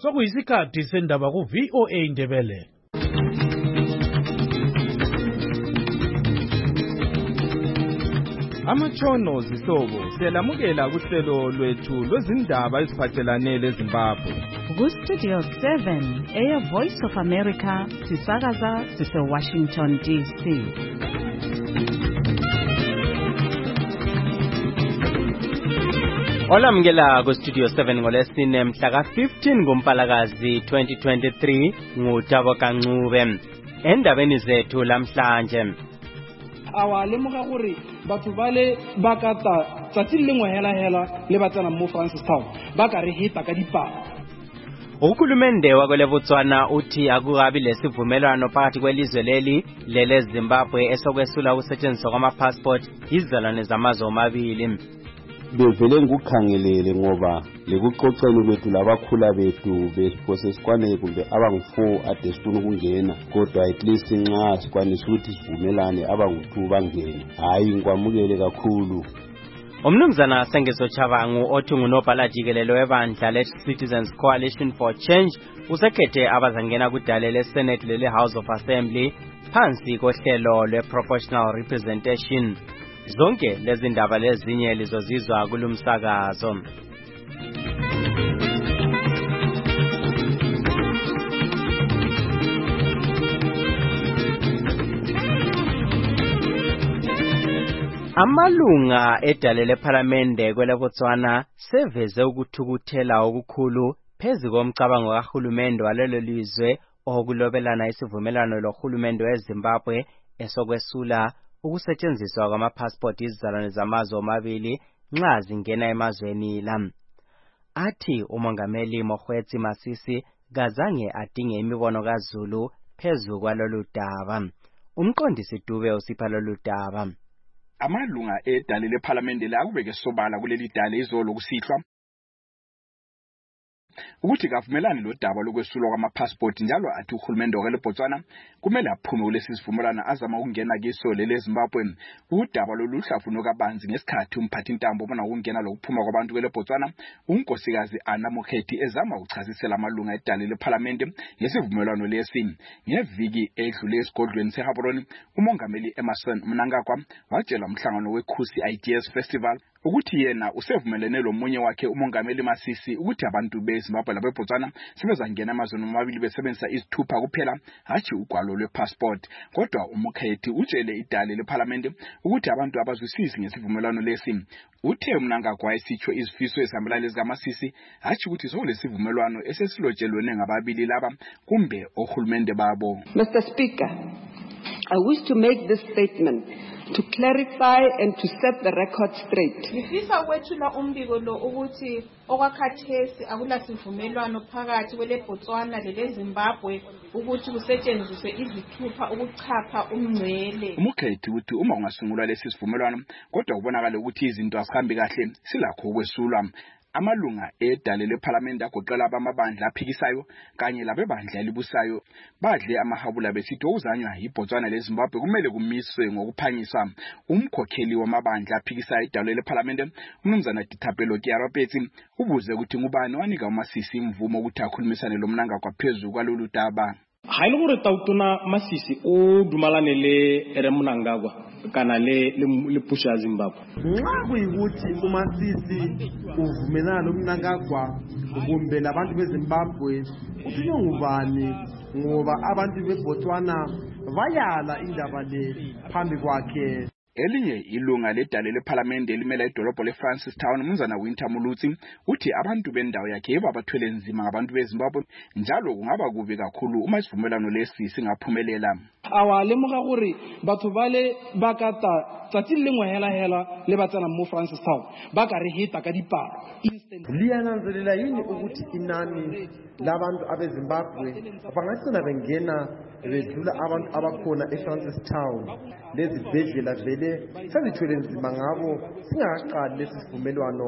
sokuyisikhathi sendaba ku VOA Indebele. Amatshono zihlobo siyalamukela kuhlelo lwethu lwezindaba eziphathelane leZimbabwe. Ku-Studio 7 Air Voice of America sisakaza sise-Washington DC. Olamukela ku-Studio 7 ngolesine mhla ka-15 kuMpalakazi 2023 nguTabo Kancube. Endabeni zethu lamhlanje. Awa lemoga gore batho bale ba ka tsatsi lengwe hela le batsana mo Francistown ba ka re hita ka dipalo. Uhulumende wakwele Botswana uthi akukabi lesivumelwano phakathi kwelizwe lele Zimbabwe esokwesula ukusetshenziswa kwama-passport izizalwane zamazwe omabili. Bevele ngikukhangelele ngoba lekuxoxeni kwethu labakhula bethu besikwane kumbe abangu4 ade sifuna ukungena kodwa at least nxa sikwanisa ukuthi sivumelane abangu2 bangene. Hayi ngikwamukele kakhulu. Umnumzana Sengezo Chavangu othi ngunobhala jikelele webandla le-Citizens Coalition for Change usekhethe abazangena kudale le-Senate lele-House of Assembly phansi kohlelo lwe-Proportional Representation. Zonke lezi ndaba lezinye lizozizwa kulumsakazo. Amalunga edale lePhalamende kwele Botswana seveze ukuthukuthela okukhulu phezu komcabango kahulumende walelo lizwe okulobelana isivumelwano lohulumende weZimbabwe esokwesula ukusetshenziswa kwama-passport izizalwane zamazwe omabili nxa zingena emazweni la. Athi umongameli Mokgweetsi Masisi kazange adinge imibono kaZulu phezu kwalolu daba. Umqondisi Dube usipha lolu daba. Amalunga edale lePhalamende la kubeke sobala kuleli dale izolo kusihlwa ukuthi kavumelani lo daba lokwesulwa kwama-passport njalo athi uhulumende wakele Botswana kumele aphume kulesi sivumelwano azama ukungena kiso lele Zimbabwe. Udaba lolu hlafuna kabanzi ngesikhathi umphathi intambo ubona ukungena lokuphuma kwabantu kwele Botswana unkosikazi Anna Mokgethi ezama ukuchazisela amalunga edale lePhalamende ngesivumelwano lesi. Ngeviki edlule esigodlweni seHaboroni umongameli Emmerson Mnangagwa watshela umhlangano weKhusi Ideas Festival ukuthi yena usevumelene lomunye wakhe umongameli Masisi ukuthi abantu beZimbabwe labeBotswana sebezangena emazweni omabili besebenzisa izithupha kuphela hathi ugwalo lwepassport. Kodwa uMokgethi utshele idale lePhalamende ukuthi abantu abazwisisi ngesivumelwano lesi. Uthe Mnangagwa esitsho izifiso ezihambelana lezikaMasisi hathi ukuthi sokulesivumelwano esesilotshelwene ngababili laba kumbe ohulumende babo. Mr. Speaker, I wish to make this statement to clarify and to set the record straight. Ngifisa ukwethula umbiko lo ukuthi okwakhathesi akulasivumelwano phakathi kwele Botswana lele Zimbabwe ukuthi kusetshenziswe izithupha ukuchapha umngcele. Umokgethi uthi uma ungasungulwa lesi sivumelwano kodwa kubonakala ukuthi izinto azihambi kahle silakho ukwesulwa. Amalunga edale lePhalamende agoqela abamabandla aphikisayo kanye labebandla elibusayo badle amahabula besithi okuzanywa yiBotswana leZimbabwe kumele kumiswe ngokuphangisa. Umkhokheli wamabandla aphikisayo edale lePhalamende umnumzana Dithapelo Kiarapetsi ubuze ukuthi ngubani wanika uMasisi imvumo ukuthi akhulumisane lo Mnangagwa phezulu kwalolu daba. Ha ile gore tautona Masisi o dumalane le Mnangagwa kana le pusha Zimbabwe. Nxa kuyikuthi uMasisi uvumelana noMnangagwa kumbe labantu beZimbabwe uthiyo ngubani ngoba abantu beBotswana bayala indaba le phambi kwakhe. Elinye ilunga ledale lePhalamende elimela idolobho leFrancistown umnumzana Winter Mulutsi uthi abantu bendawo yakhe yebo abathwele nzima ngabantu beZimbabwe njalo kungaba kubi kakhulu uma isivumelwano lesi singaphumelela. Awa lemoga gore batho bale ba ka tsatsi lengwe hela le batsana mo Francistown ba ka re hita ka dipalo. Liyananzelela yini ukuthi inani labantu abeZimbabwe bangasina bengena bedlula abantu abakhona eFrancistown lezi bedlela vele sezithwele nzima ngabo singaqali lesi sivumelwano.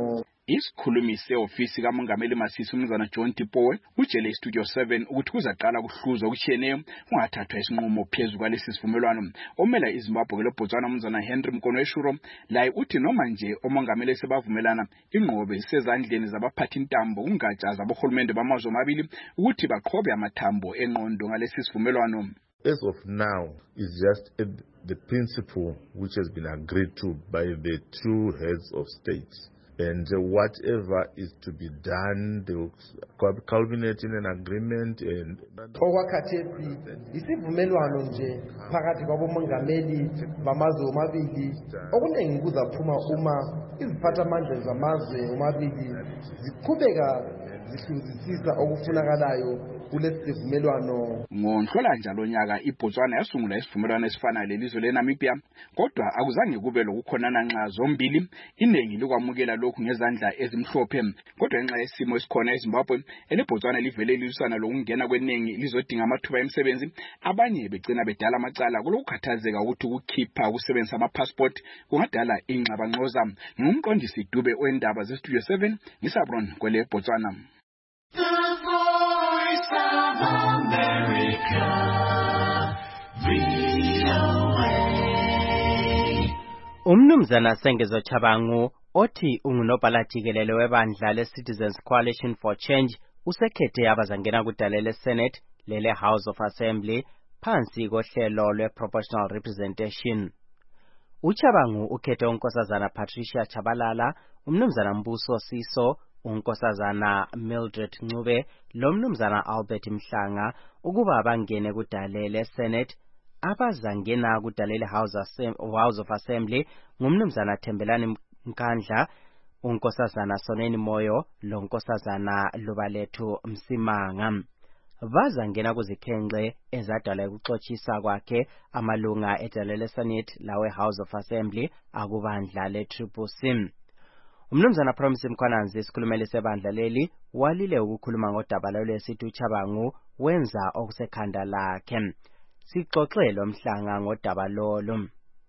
Isikhulumi seofisi kamongameli Masisi umnumzana John Tipoe utshele iStudio 7 ukuthi kuzaqala kuhluzwa okutshiyeneyo kungathathwa isinqumo phezu kwalesi sivumelwano. Omela iZimbabwe kweLoBotswana umnumzana Henry Mkonweshuro laye uthi noma nje omongameli sebavumelana inqobe isezandleni zabaphathi intambo kungatsha zabohulumende bamazwe amabili ukuthi baqhobe amathambo engqondo ngalesi sivumelwano. As of now, it's just the principle which has been agreed to by the two heads of states. And whatever is to be done, they will culminate in an agreement. And okwakhathesi isivumelwano nje phakathi kwabomongameli bamazwe omabili okuningi kuzaphuma uma iziphathamandla zamazwe omabili ziqhubeka zihluzisisa okufunakalayo kulesivumelwano. Ngonhlolanja lonyaka iBotswana yasungula isivumelwano esifana lelizwe leNamibia, kodwa akuzange kube lokukhonana nxa zombili iningi likwamukela lokhu ngezandla ezimhlophe. Kodwa ngenxa yesimo esikhona eZimbabwe, eleBotswana livele lilusana lokungena kweningi lizodinga amathuba emisebenzi, abanye begcina bedala amacala kulokukhathazeka ukuthi ukukhipha ukusebenzisa amapassport kungadala ingxabangxoza. Ngumqondisi Dube oendaba zeStudio 7 ngisabron kwele Botswana. Umnumzana Sengezo Chabangu othi ungunobhala jikelele webandla leCitizens Coalition for Change usekhethe abazangena kudala leSenate lele House of Assembly phansi kohlelo lweproportional representation. Uchabangu ukhethe unkosazana Patricia Chabalala, umnumzana Mbuso Siso, unkosazana Mildred Ncube lomnumzana Albert Mhlanga ukuba bangene kudala leSenate. Abazangena kudala House of Assembly ngumnumzana Thembelani Mkandla, unkosazana Soneni Moyo lonkosazana Lubalethu Msimanga. Bazangena kuzikhenxe ezadala ukuxoxisa kwakhe amalunga edala leSenate lawe House of Assembly akubandla leTriple-C. Umnumzana Promise Mkhwananzi isikhulumeli sebandla leli walile ukukhuluma ngodaba lwesithi uChabangu wenza okusekhanda lakhe. Sixoxele Mhlanga ngodaba lolo.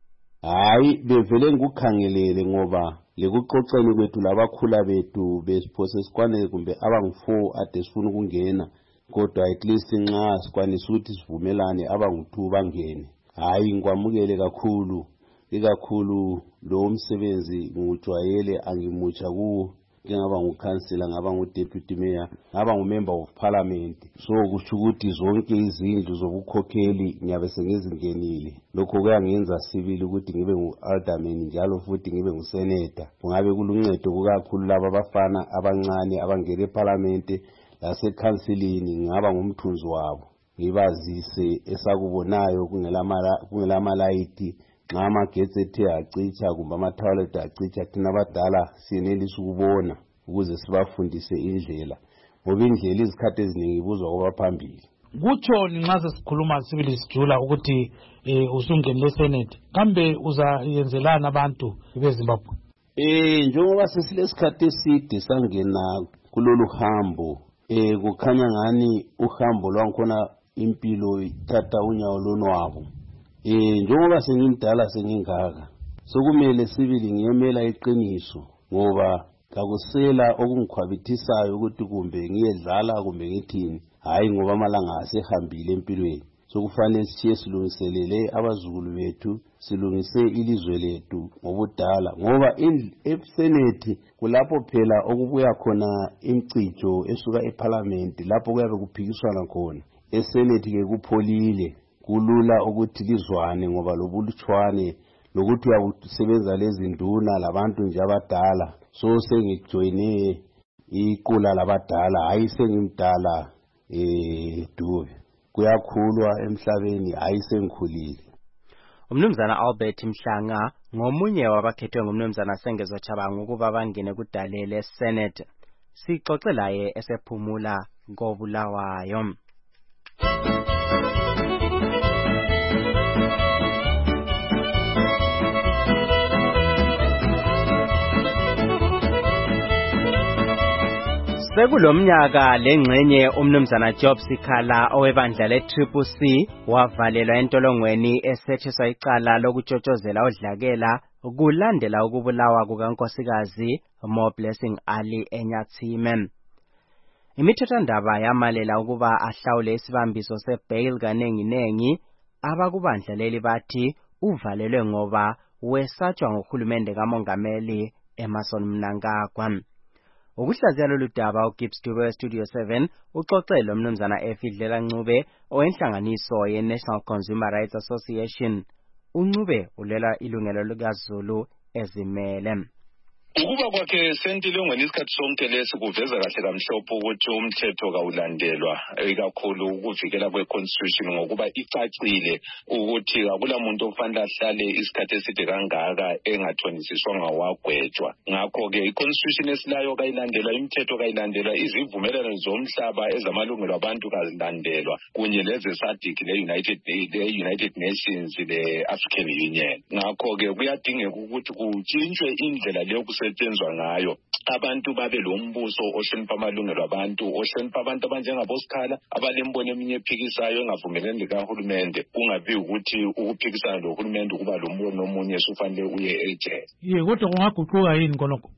Hayi bevele ngikukhangelele ngoba lekuxoxeni kwethu labakhula bethu besiphose sikwane kumbe abangu4 ade sifuna ukungena, kodwa at least nxa sikwanisa ukuthi sivumelane abangu2 bangene. Hayi ngikwamukele kakhulu, ikakhulu lo umsebenzi ngujwayele angimutsha kuwo. Ngaba ngukhansela, ngaba ngudeputy mayor, ngaba ngumember of parliament. So kusho ukuthi zonke izindlu zobukhokheli ngiyabe sengizingenile. Lokho kuyangenza sibili ukuthi ngibe ngu-alderman njalo futhi ngibe ngusenator. Kungabe kuluncedo kakhulu laba abafana abancane abangena eparliament lasekhansilini, ngaba ngumthunzi wabo. Ngibazise esakubonayo kungela malayithi. Nxa amagetsi ethe acitsha kumbe ama-toilet acitsha, thina abadala siyenelisa ukubona ukuze sibafundise indlela, ngoba indlela izikhathi eziningi ibuzwa kwabaphambili. Kutshoni nxa sesikhuluma sibili sijula ukuthi usungene leSenate, kambe uzayenzelana abantu beZimbabwe? Njengoba sesilesikhathi eside sangena kulolu hambo, kukhanya ngani uhambo lwankhona impilo ithatha unyawo lonwabo. Njengoba sengimdala sengingaka, sokumele sibili ngiyemela iqiniso, ngoba kakusela okungikhwabithisayo ukuthi kumbe ngiyedlala kumbe ngithini. Hayi ngoba amalanga asehambile empilweni, sokufanele siye silungiselele abazukulu bethu, silungise ilizwe lethu ngobudala, ngoba eSenate kulapho phela okubuya khona imicijo esuka eParliament, lapho kuyabe kuphikiswana khona. ESenate ke kupholile, kulula ukuthi lizwane ngoba lobulutshwane lokuthi uyakusebenza lezinduna labantu nje abadala. So sengijoyine iqula labadala, hayi sengimdala Dube. Kuyakhulwa emhlabeni, hayi sengikhulile. Umnumzana Albert Mhlanga ngomunye wabakhethwe ngumnumzana Sengezo Chabangu ukuba bangene kudala leSenate. Sixoxe laye esephumula koBulawayo. Sekulomnyaka lengxenye umnumzana Job Sikhala owebandla leTriple-C wavalelwa entolongweni esethiswa icala lokutshotshozela odlakela kulandela ukubulawa kukankosikazi Mo Blessing Ali eNyathime. Imithethwandaba yamalela ukuba ahlawule isibambiso sebail kanenginengi, abakubandla leli bathi uvalelwe ngoba wesatshwa ngohulumende kamongameli Emmerson Mnangagwa. Ukuhlaziya lolu daba uGibbs Dube Studio 7 uxoxele umnumzana Efidlela Ncube owenhlanganiso ye-National Consumer Rights Association. uNcube ulela ilungelo likaZulu ezimele. Ukuba kwakhe sentilongweni isikhathi sonke lesi kuveza kahle kamhlophe ukuthi umthetho kawulandelwa ikakhulu ukuvikela kwe-constitution ngokuba icacile ukuthi akula muntu ofanele ahlale isikhathi eside kangaka engathonisiswanga wagwetshwa. Ngakho-ke i-constitution esilayo kayilandelwa, imithetho kayilandelwa, izivumelwano zomhlaba ezamalungelo abantu kazilandelwa kunye leze-SADC le-United Nations le-African Union. Ngakho-ke kuyadingeka ukuthi kutshintshwe indlela leyo setshenzwa ngayo, abantu babe lo mbuso ohlonipha amalungelo abantu, ohlonipha abantu abanjengaboSikhala abalembono eminye ephikisayo engavumelani likahulumende, kungabi ukuthi ukuphikisana lohulumende kuba lo mbono omunye usufanele uye ejele. Kodwa kungaguquka yini konoko?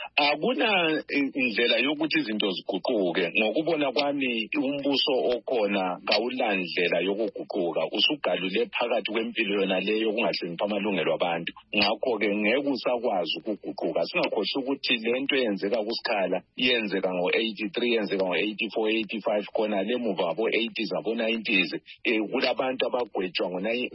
Akuna indlela yokuthi izinto ziguquke. Ngokubona kwami umbuso okhona kawulandlela yokuguquka, usugalule phakathi kwempilo yona leyo kungahlonipha amalungelo abantu. Ngakho-ke ngeke usakwazi ukuguquka. Singakhohlwa ukuthi lento eyenzeka kuSikhala yenzeka ngo-83, yenzeka ngo-84, 85 khona le muva abo-80s abo-90s. Kulabantu abagwetshwa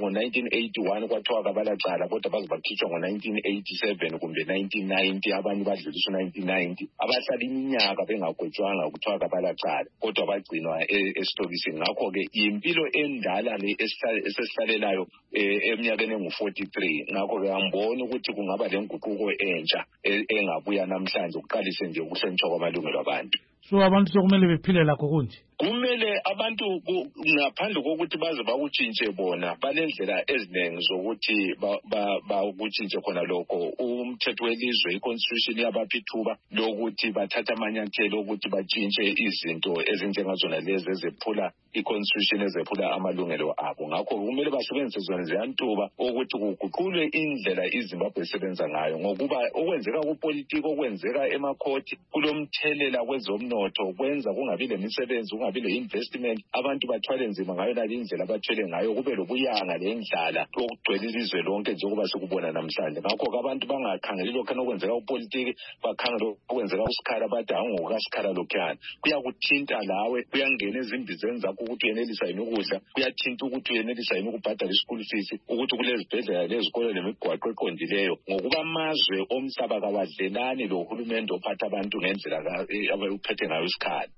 ngo-1981 kwathiwa kabalacala kodwa baze bakhitshwa ngo-1987 kumbe 1990, abanye badluliswa 1990, abahlala iminyaka bengagwetshwanga kuthiwa kabalacala kodwa bagcinwa esitokisini. Ngakho-ke impilo endala le esesihlalelayo eminyakeni engu-43. Ngakho-ke angiboni ukuthi kungaba lenguquko entsha engabuya namhlanje kuqalise nje ukuhlonishwa kwamalungelo abantu. So abantu sokumele bephile lakho kunje? Kumele abantu ngaphandle kokuthi baze bakutshintshe bona balendlela eziningi zokuthi bakutshintshe khona lokho. Umthetho welizwe, i-constitution yabapha ithuba lokuthi bathathe amanyathelo ukuthi batshintshe izinto ezinjengazona lezi ezephula i-constitution, ezephula amalungelo abo. Ngakho kumele basebenzise zona ziyantuba ukuthi kuguqulwe indlela iZimbabwe esebenza ngayo, ngokuba okwenzeka kupolitiki, okwenzeka emakhoti kulomthelela kwezomnotho, kwenza kungabi lemisebenzi, kungabi le-investment, abantu bathwale nzima ngayo nale indlela abathwele ngayo, kube lobuyanga lendlala okugcwele ilizwe lonke njengoba sikubona namhlanje. Ngakho-ke abantu bangakhangeli lokhu okwenzeka kupolitiki, bakhangela okwenzeka kuSikhala bathi ngokukaSikhala lokhuyana. Kuyakuthinta lawe, kuyangena ezimbizeni zakho ukuthi uyenelisa yini ukudla, kuyathinta ukuthi uyenelisa yini ukubhadala i-school fees, ukuthi kulezibhedlela lezikolo nemigwaqo eqondileyo, ngokuba amazwe omhlaba kawadlelani lohulumende ophatha abantu ngendlela uphethe ngayo iSikhala.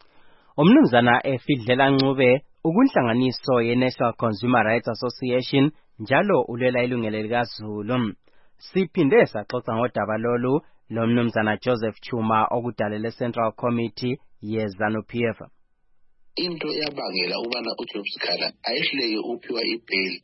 Umnumzana Efidlela Ncube ukunhlanganiso ye-National Consumer Rights Association njalo ulela ilungelo likaZulu. Siphinde saxoxa ngodaba lolu lomnumzana Joseph Chuma okudalele Central Committee ye-ZANU-PF. Into yabangela ubana uJob Sikhala ayihleke uphiwa ibail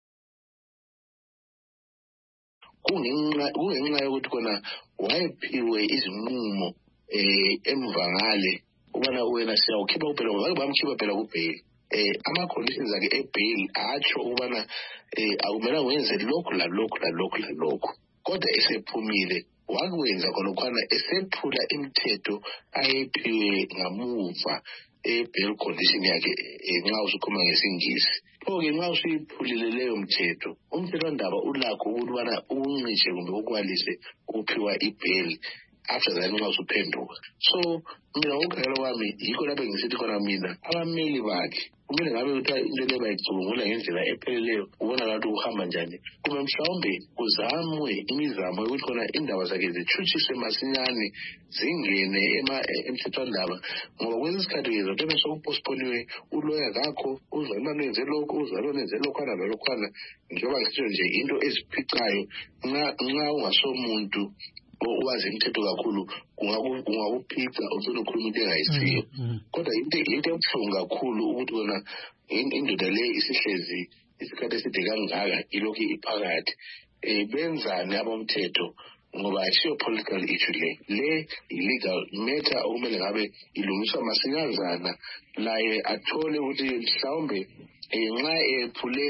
kungenxa yokuthi kona wayephiwe izinqumo emva ngale ubana wena siyawukhipha kuphela ngoba bamkhipha phela kubail. Ama-conditions akhe ebail atsho ubana akumele wenze lokhu lalokhu, kodwa esephumile wakwenza khonokwana esephula imithetho ayephiwe ngamuva bail condition yakhe nxa usukhuluma ngesingisi. Pho-ke nxa usuyiphulile leyo mthetho, umthethwandaba ulakho ukubana ukuncishe kumbe ukwalise ukuphiwa ibail after that nxa usuphenduka. So mina ngokukhangela kwami yikho lapho ngisithi khona mina abameli bakhe kumele ngabe kuthiwa into le bayicubungula ngendlela epheleleyo, ubona ngathi ukuhamba njani, kumbe mhlawumbe kuzamwe imizamo yokuthi khona indaba zakhe zitshutshiswe masinyane zingene emthethwandaba, ngoba kwesinye isikhathi ngezothe sokuposponiwe uloya kakho, uzalwane enze lokhu, uzalwane enze lokhwana lalokhwana, njengoba ngisitsho nje into eziphicayo. Nxa ungasomuntu owazi imithetho kakhulu kungakuphica uthole ukhuluma into engayisiyo. Kodwa into ebuhlungu kakhulu ukuthi kona indoda le isihlezi isikhathi eside kangaka ilokhu iphakathi. Benzani abomthetho ngoba ayisiyo political issue le illegal matter okumele ngabe ilungiswa masinyazana, laye athole ukuthi mhlawumbe nxa ephule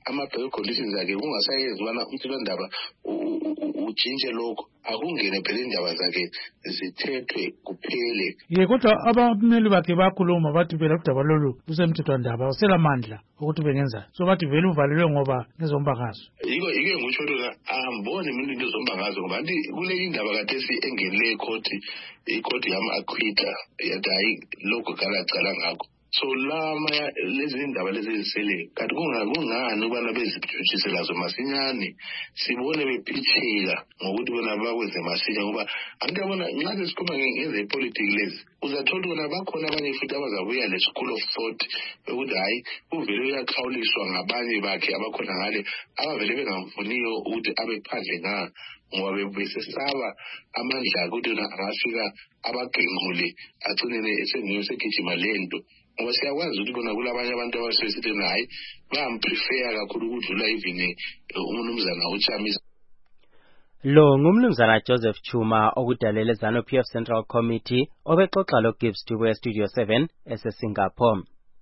ama-bail conditions akhe kungasayenzi ubana umthethwandaba utshintshe lokho akungene phela indaba zakhe zithethwe kuphele. Kodwa abameli bakhe bakhuluma bathi phela udaba lolu lusemthethwandaba uselamandla ukuthi bengenza so bathi vele uvalelwe ngoba ngezombangazwe. Yiko ngitsho lona angiboni mina into zombangazwe ngoba anti kule indaba kathesi engenile ikhoti yama-acquitta yathi hayi lokho kalacala ngakho. So lezi indaba lezi ezisele kanti kungani ubana beziphuthise lazo masinyane sibone bephitheka ngokuthi bona bakwenze masinya ngoba angiyabona nxa sesikhuluma ngenze ipolitiki lezi uzathola bona bakhona abanye futhi abazabuya le school of thought ukuthi hayi uvele uyakhawuliswa ngabanye bakhe abakhona ngale abavele bengamfuniyo ukuthi abe phandle ngoba besesaba amandla ukuthi angafika abagengule agcinene esengiyo segijima lento ngoba siyakwazi ukuthi bona kulabanye abantu abasesithi hayi bamprefer kakhulu ukudlula even umnumzana uChamisa. Lo ngumnumzana Joseph Chuma okudalela ZANU-PF Central Committee obexoxa lo Gibbs Dube Studio 7 eseSingapore.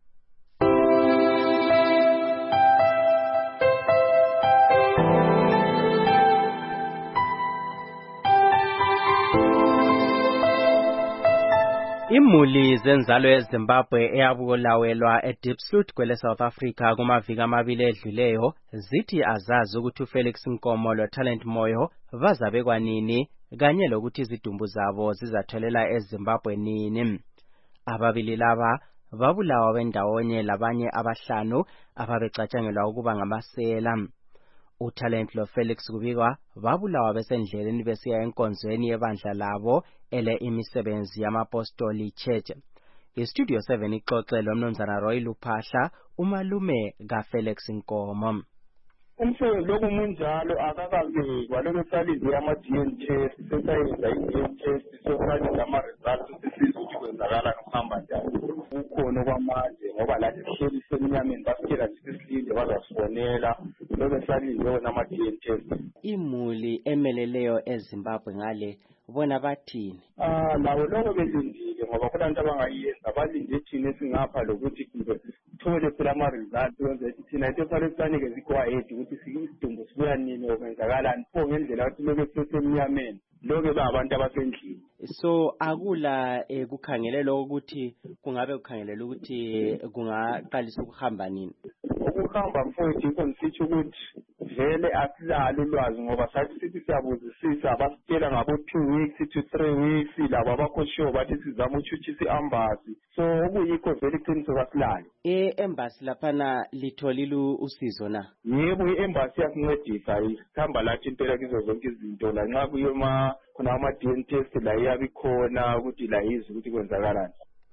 Imuli zenzalo eZimbabwe eyabulawelwa eDiepsloot kwele South Africa kumaviki amabili edluleyo zithi azazi ukuthi uFelix Nkomo loTalent Moyo bazabekwa nini kanye lokuthi izidumbu zabo zizatholela eZimbabwe nini. Ababili laba babulawa bendawonye labanye abahlanu ababecatshangelwa ukuba ngamasela. uTalent loFelix kubikwa babulawa besendleleni besiya enkonzweni yebandla labo ele imisebenzi yamapostoli church. IStudio 7 ixoxe lomnumzana Roy Luphahla umalume kaFelix Nkomo. Umsebenzi lokumunjalo akakabekwa lokwesalinde yama-DNA test sesayenza i-DNA test sokusalinde ama-results sisiza ukuthi kwenzakala nokuhamba njani. Ukhona okwamanje ngoba lathi sihleli semnyameni basitshela sisilinde bazasibonela lokwesalinde yona ama-DNA test. Imuli emeleleyo eZimbabwe ngale bona bathini? Labo lokho belindile ngoba kulanto abangayenza balinde thina esingapha lokuthi thole phela ama-results wenza ukuthi thina into efanele sisanike zikwahead ukuthi isidumbu sibuya nini okwenzakalani pho ngendlela ukuthi loke sesemnyameni loke abantu abasendlini. So akula kukhangelelwa ukuthi kungabe kukhangelelwa ukuthi kungaqalisa ukuhamba nini? Ukuhamba mfowethu yikho ngisitsho ukuthi vele asilalo ulwazi ngoba sathi sithi siyabuzisisa basitshela ngabo 2 weeks to 3 weeks labo abakhoshiwe bathi sizama uchuchisa i-ambasi so okuyikho vele iqiniso kasilalo. Embassy laphana litholile usizo na? Yebo i-embassy yasincedisa ihamba lathi impela kizo zonke izinto la nxa kuyoma khona ama-DNA test la iyabe ikhona ukuthi la yizi ukuthi kwenzakalani.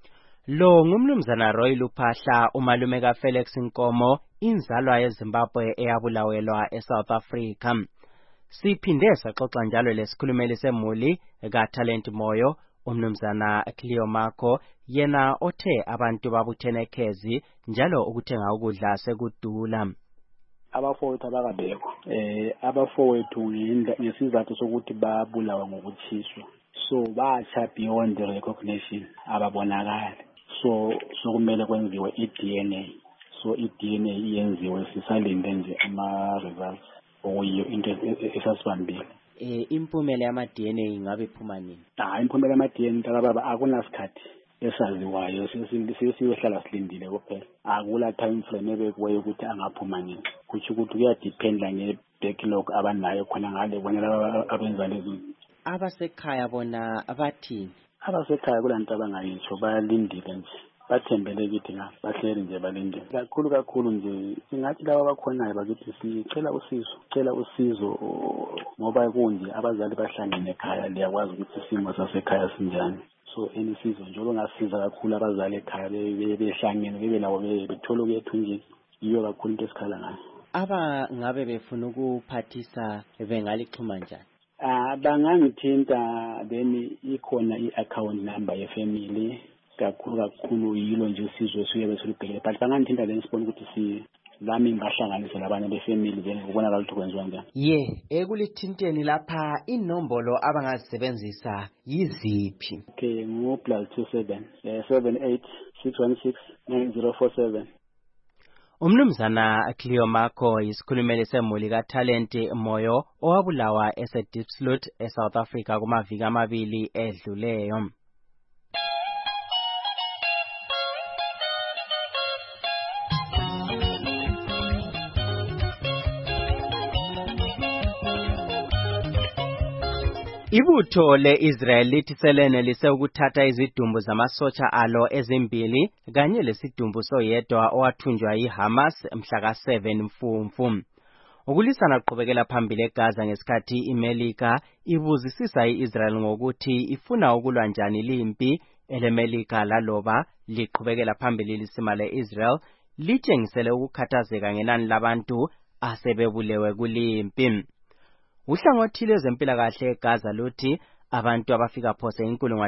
Lo ngumnumzana Roy Luphahla umalume kaFelix Nkomo inzalwa yeZimbabwe eyabulawelwa eSouth Africa. Siphinde saxoxa njalo lesikhulumeli semuli kaTalent Moyo umnumzana Cleo Marco yena othe abantu babuthene khezi njalo ukuthenga ukudla sekudula. Abafowethu abakabekho abafowethu ngesizathu sokuthi babulawa ngokutshiswa so batsha beyond the recognition ababonakala so sokumele kwenziwe i-DNA so i-DNA iyenziwe sisalinde nje ama-results okuyiyo into esasibambile. Impumela yama-DNA ingabe iphuma nini? Impumela yama-DNA ntakababa akunasikhathi esaziwayo sesiyohlala silindile kuphela akula time frame ebekiweyo ukuthi angaphuma nini kutsho ukuthi kuyadependa nge-backlog abanayo khona ngale bona abenza lezi. Abasekhaya bona bathini? Abasekhaya kulanto abangayitsho balindile nje bathembele kithi bahleli nje balindile kakhulu nje singathi laba abakhonayo bakithi sicela usizo ngoba kunje abazali bahlangene ekhaya liyakwazi ukuthi isimo sasekhaya sinjani so enisizo nje ngasiza kakhulu abazali ekhaya behlangene bebe labo bethola ukuyethunjini yiyo kakhulu into esikhala ngayo. Aba ngabe befuna ukuphathisa bengalixhuma njani? Bangangithinta then ikhona i-account number yefamily kakhulu yilo nje usizo esuyebe solibhekele but bangangithinta then sibone ukuthi lami ngahlanganisa labanye befamily then kubonakala ukuthi kwenziwa njani. Ekulithinteni lapha inombolo abangazisebenzisa yiziphi? Okay +27 78 616 9047. Umnumzana Cleomarco isikhulumeli semuli kaTalent Moyo owabulawa eseDiepsloot eSouth Africa kumaviki amabili edluleyo. Ibutho le-Israel lithi selenelise ukuthatha izidumbu zamasotsha alo ezimbili kanye lesidumbu soyedwa owathunjwa yiHamas mhla ka-7 Mfumfu. Ukulisana kuqhubekela phambili eGaza ngesikhathi iMelika ibuzisisa i-Israel ngokuthi ifuna ukulwa njani limpi eleMelika laloba liqhubekela phambili lisima le-Israel litshengisele ukukhathazeka ngenani labantu asebebulewe kulimpi. Uhlangothi lwezempilakahle eGaza luthi abantu abafika phose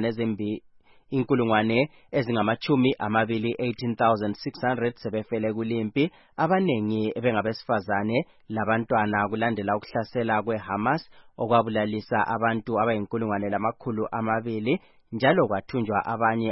18,600 sebefele kulimpi, abanengi bengabesifazane labantwana kulandela ukuhlasela kweHamas okwabulalisa abantu abayi1,200 njalo kwathunjwa abanye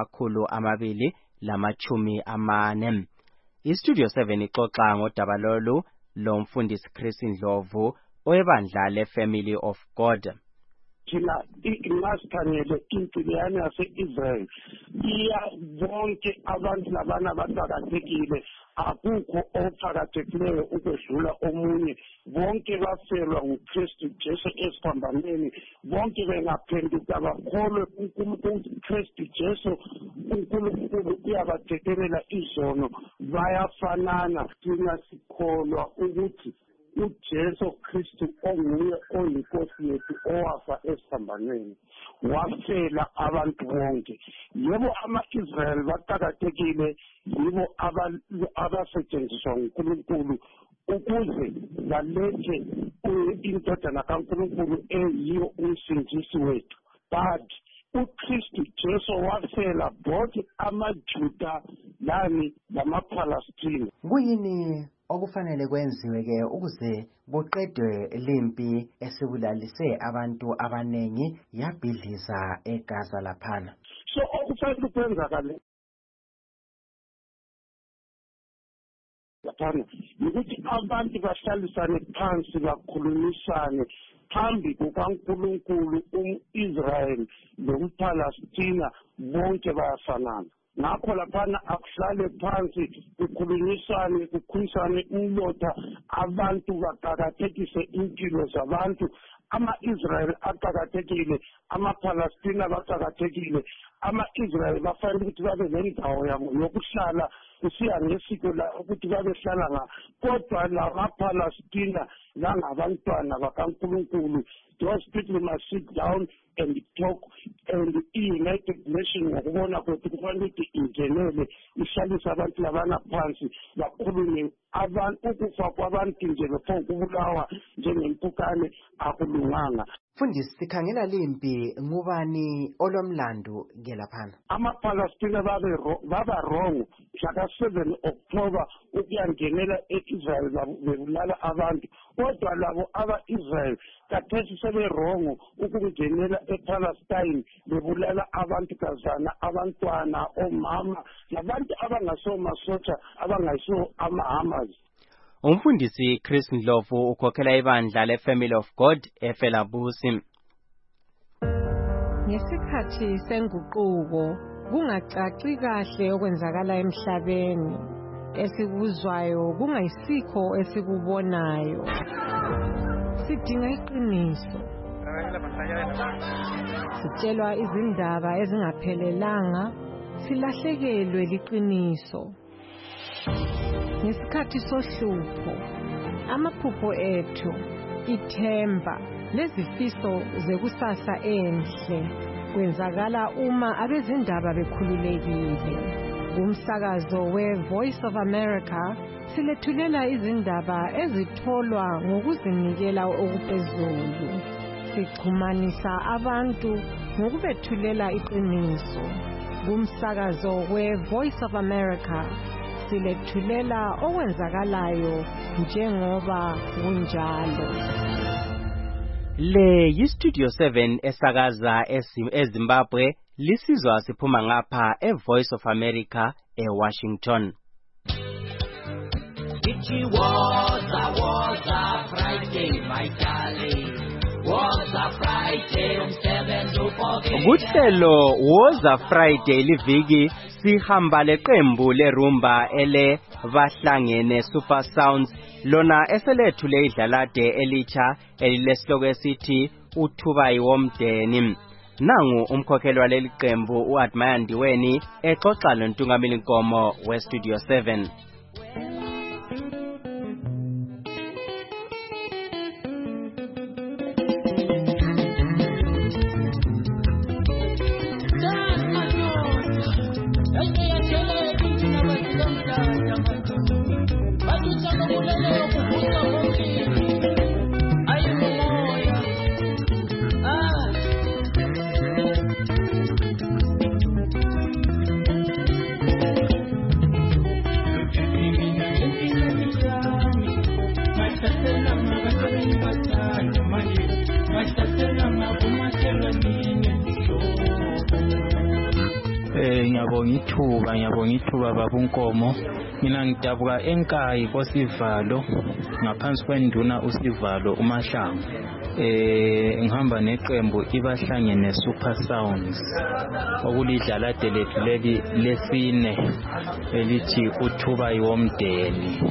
abangama240. Istudio 7 ixoxa ngodaba lolu lomfundisi Chris Ndlovu owebandla leFamily of God. Thina ingasikhangele impilo yase-Israel iya bonke abantu labana baqhakathekile, akukho oqhakathekileyo ukwedlula omunye. Bonke bafelwa nguKristu Jesu esiphambanweni, bonke bengaphenduka bakholwe kuKristu Jesu, uNkulunkulu uyabathekelela izono, bayafanana. Thina sikholwa ukuthi uJesu Kristu onguye oyinkosi yethu owafa esiphambanweni wafela abantu bonke. Yebo ama-Israel baqhakathekile, yibo abasetshenziswa nguNkulunkulu ukuze balethe indodana kaNkulunkulu eyiyo umsindisi wethu. But uKristu Jesu wafela both amaJuda lani lamaPalestina. Kuyini okufanele kwenziwe ke ukuze kuqedwe limpi esibulalise abantu abanengi yabhidliza eGaza laphana? So okufanele kwenzakale laphana ukuthi abantu bahlalisane phansi bakhulumisane phambi kukaNkulunkulu. Israel loMpalestina bonke bayafanana. Ngakho laphana akuhlale phansi kukhulunyiswane umlotha, abantu baqhakathekise impilo zabantu. Ama-Israel aqhakathekile, amaPalestina baqhakathekile. Ama-Israel bafanele ukuthi babe nendawo yabo yokuhlala kusiya ngesiko la ukuthi babehlala nga. Kodwa lamaPalestina langabantwana bakaNkulunkulu, those people must sit down and talk, and i-United Nations ngokubona kwethu kufanele ukuthi ingenele ihlalise abantu labana phansi bakhulume. Ukufa kwabantu nje befokubulawa njengempukane akulunganga. Mfundisi, sikhangela limpi ngubani olomlando ke laphana? AmaPalestina baba wrong mhla 7 October ukuyangenela e-Israel bebulala abantu, kodwa labo aba-Israel kathesi sebe wrong ukungenela ePalestine bebulala abantu kazana, abantwana, omama, labantu abangasomasotsha abangayiso ama-Hamas. Umfundisi Chris Ndlovu ukhokhela ibandla leFamily of God eFelabusi. Ngesikhathi senguquko kungacaci kahle okwenzakala emhlabeni, esikuzwayo kungayisikho esikubonayo. Sidinga iqiniso. Sitshelwa izindaba ezingaphelelanga, silahlekelwe liqiniso. Ngesikhathi sohlupho, amaphupho ethu, ithemba lezifiso zekusasa enhle kwenzakala uma abezindaba bekhululekile. Kumsakazo we-Voice of America silethulela izindaba ezitholwa ngokuzinikela okuphezulu. Sixhumanisa abantu ngokubethulela iqiniso. Kumsakazo we-Voice of America silethulela okwenzakalayo njengoba kunjalo. Le yiStudio 7 esakaza eZimbabwe, lisizwa siphuma ngapha eVoice of America eWashington. It was a Friday, my darling. Was a Friday, 7 to 4. Kuhlelo was a Friday liviki sihamba leqembu lerumba ele bahlangene Super Sounds lona eselethu leidlalade elicha elilesihloko esithi uthuba iwomdeni. Nangu umkhokheli waleli qembu uAdmire Ndiweni exoxa lontungameli Nkomo weStudio 7. Ngiyabonga ithuba babunkomo. Mina ngidabuka enkayi koSivalo ngaphansi kwenduna uSivalo uMahlangu. Ngihamba neqembu ibahlangene Super Sounds. Okulidlalade lethu leli lesine elithi uthuba iwomdeni.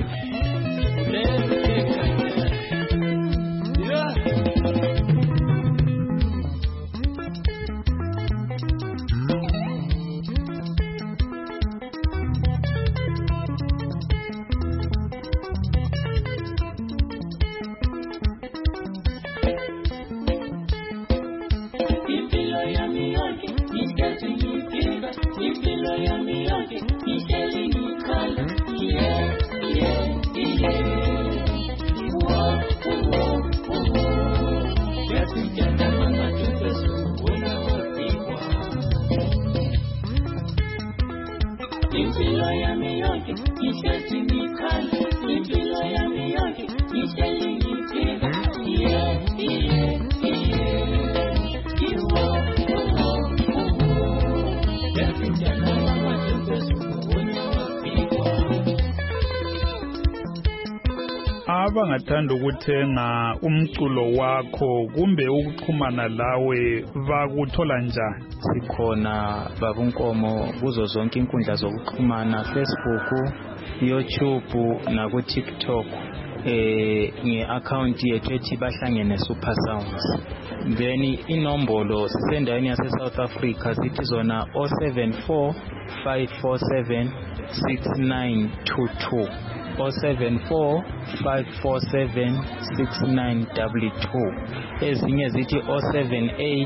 Abangathanda ukuthenga umculo wakho kumbe ukuxhumana lawe bakuthola njani? Sikhona babunkomo kuzo zonke inkundla zokuxhumana, Facebook, YouTube na ku TikTok. Nge-account yethu ethi bahlangene Super Sounds. Then inombolo sisendaweni yase South Africa sithi zona 074 547 6922. 074 547 6922. Ezinye zithi 078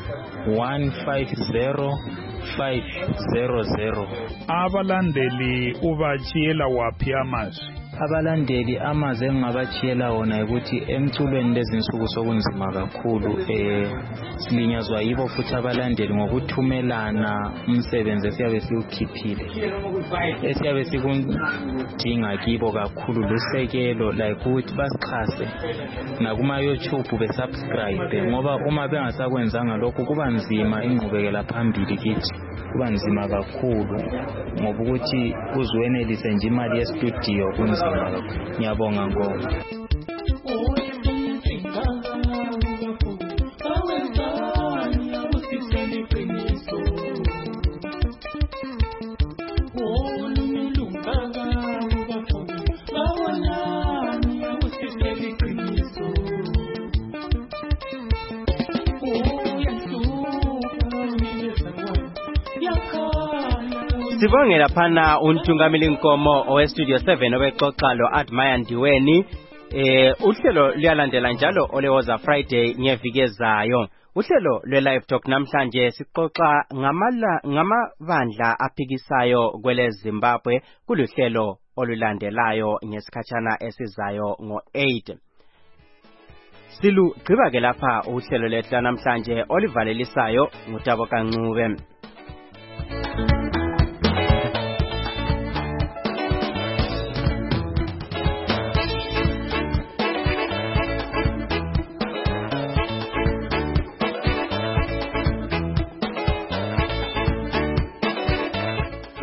150 500. Abalandeli ubachiyela waphi amazwi? Abalandeli amazwi engabachiyela wona ukuthi emculweni lezinsuku sokunzima kakhulu. Silinyazwa yibo futhi abalandeli ngokuthumelana umsebenzi esiyabe siwukhiphile. Esiyabe sikudinga kibo kakhulu lusekelo like ukuthi basixhase nakuma YouTube besubscribe ngoba uma bengasakwenzanga lokho kuba nzima ingqubekela phambili kithi. Kuba nzima kakhulu ngoba ukuthi uzwenelise nje imali ye-studio kunzima kakhulu. Ngiyabonga Nkomo. Sibongela phana untungameli Nkomo oweStudio 7 obexoxa lo Admire Ndiweni. Uhlelo luyalandela njalo olewoza Friday ngeviki ezayo. Uhlelo lwe-Live Talk namhlanje sixoxa ngamabandla aphikisayo kwele Zimbabwe kuluhlelo olulandelayo ngesikhatshana esizayo ngo-8. Silugqiba ke lapha uhlelo lethu namhlanje olivalelisayo ngutabo kancube.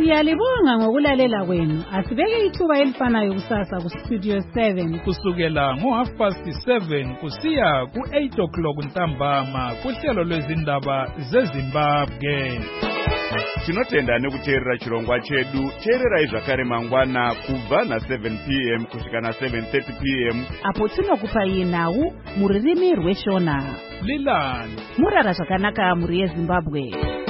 Siyalibonga ngokulalela kwenu. Asibeke ithuba elifanayo kusasa kuStudio 7 kusukela ngo7:30 kusiya ku8 ntambama kuhlelo lwezindaba zeZimbabwe. Tinotenda nekuteerera chirongwa chedu. Teererai zvakare mangwana kubva na7 p.m. kusvika na7:30 p.m. apo tinokupai nhau muririmi rweshona. Lilani murara zvakanaka muri yeZimbabwe.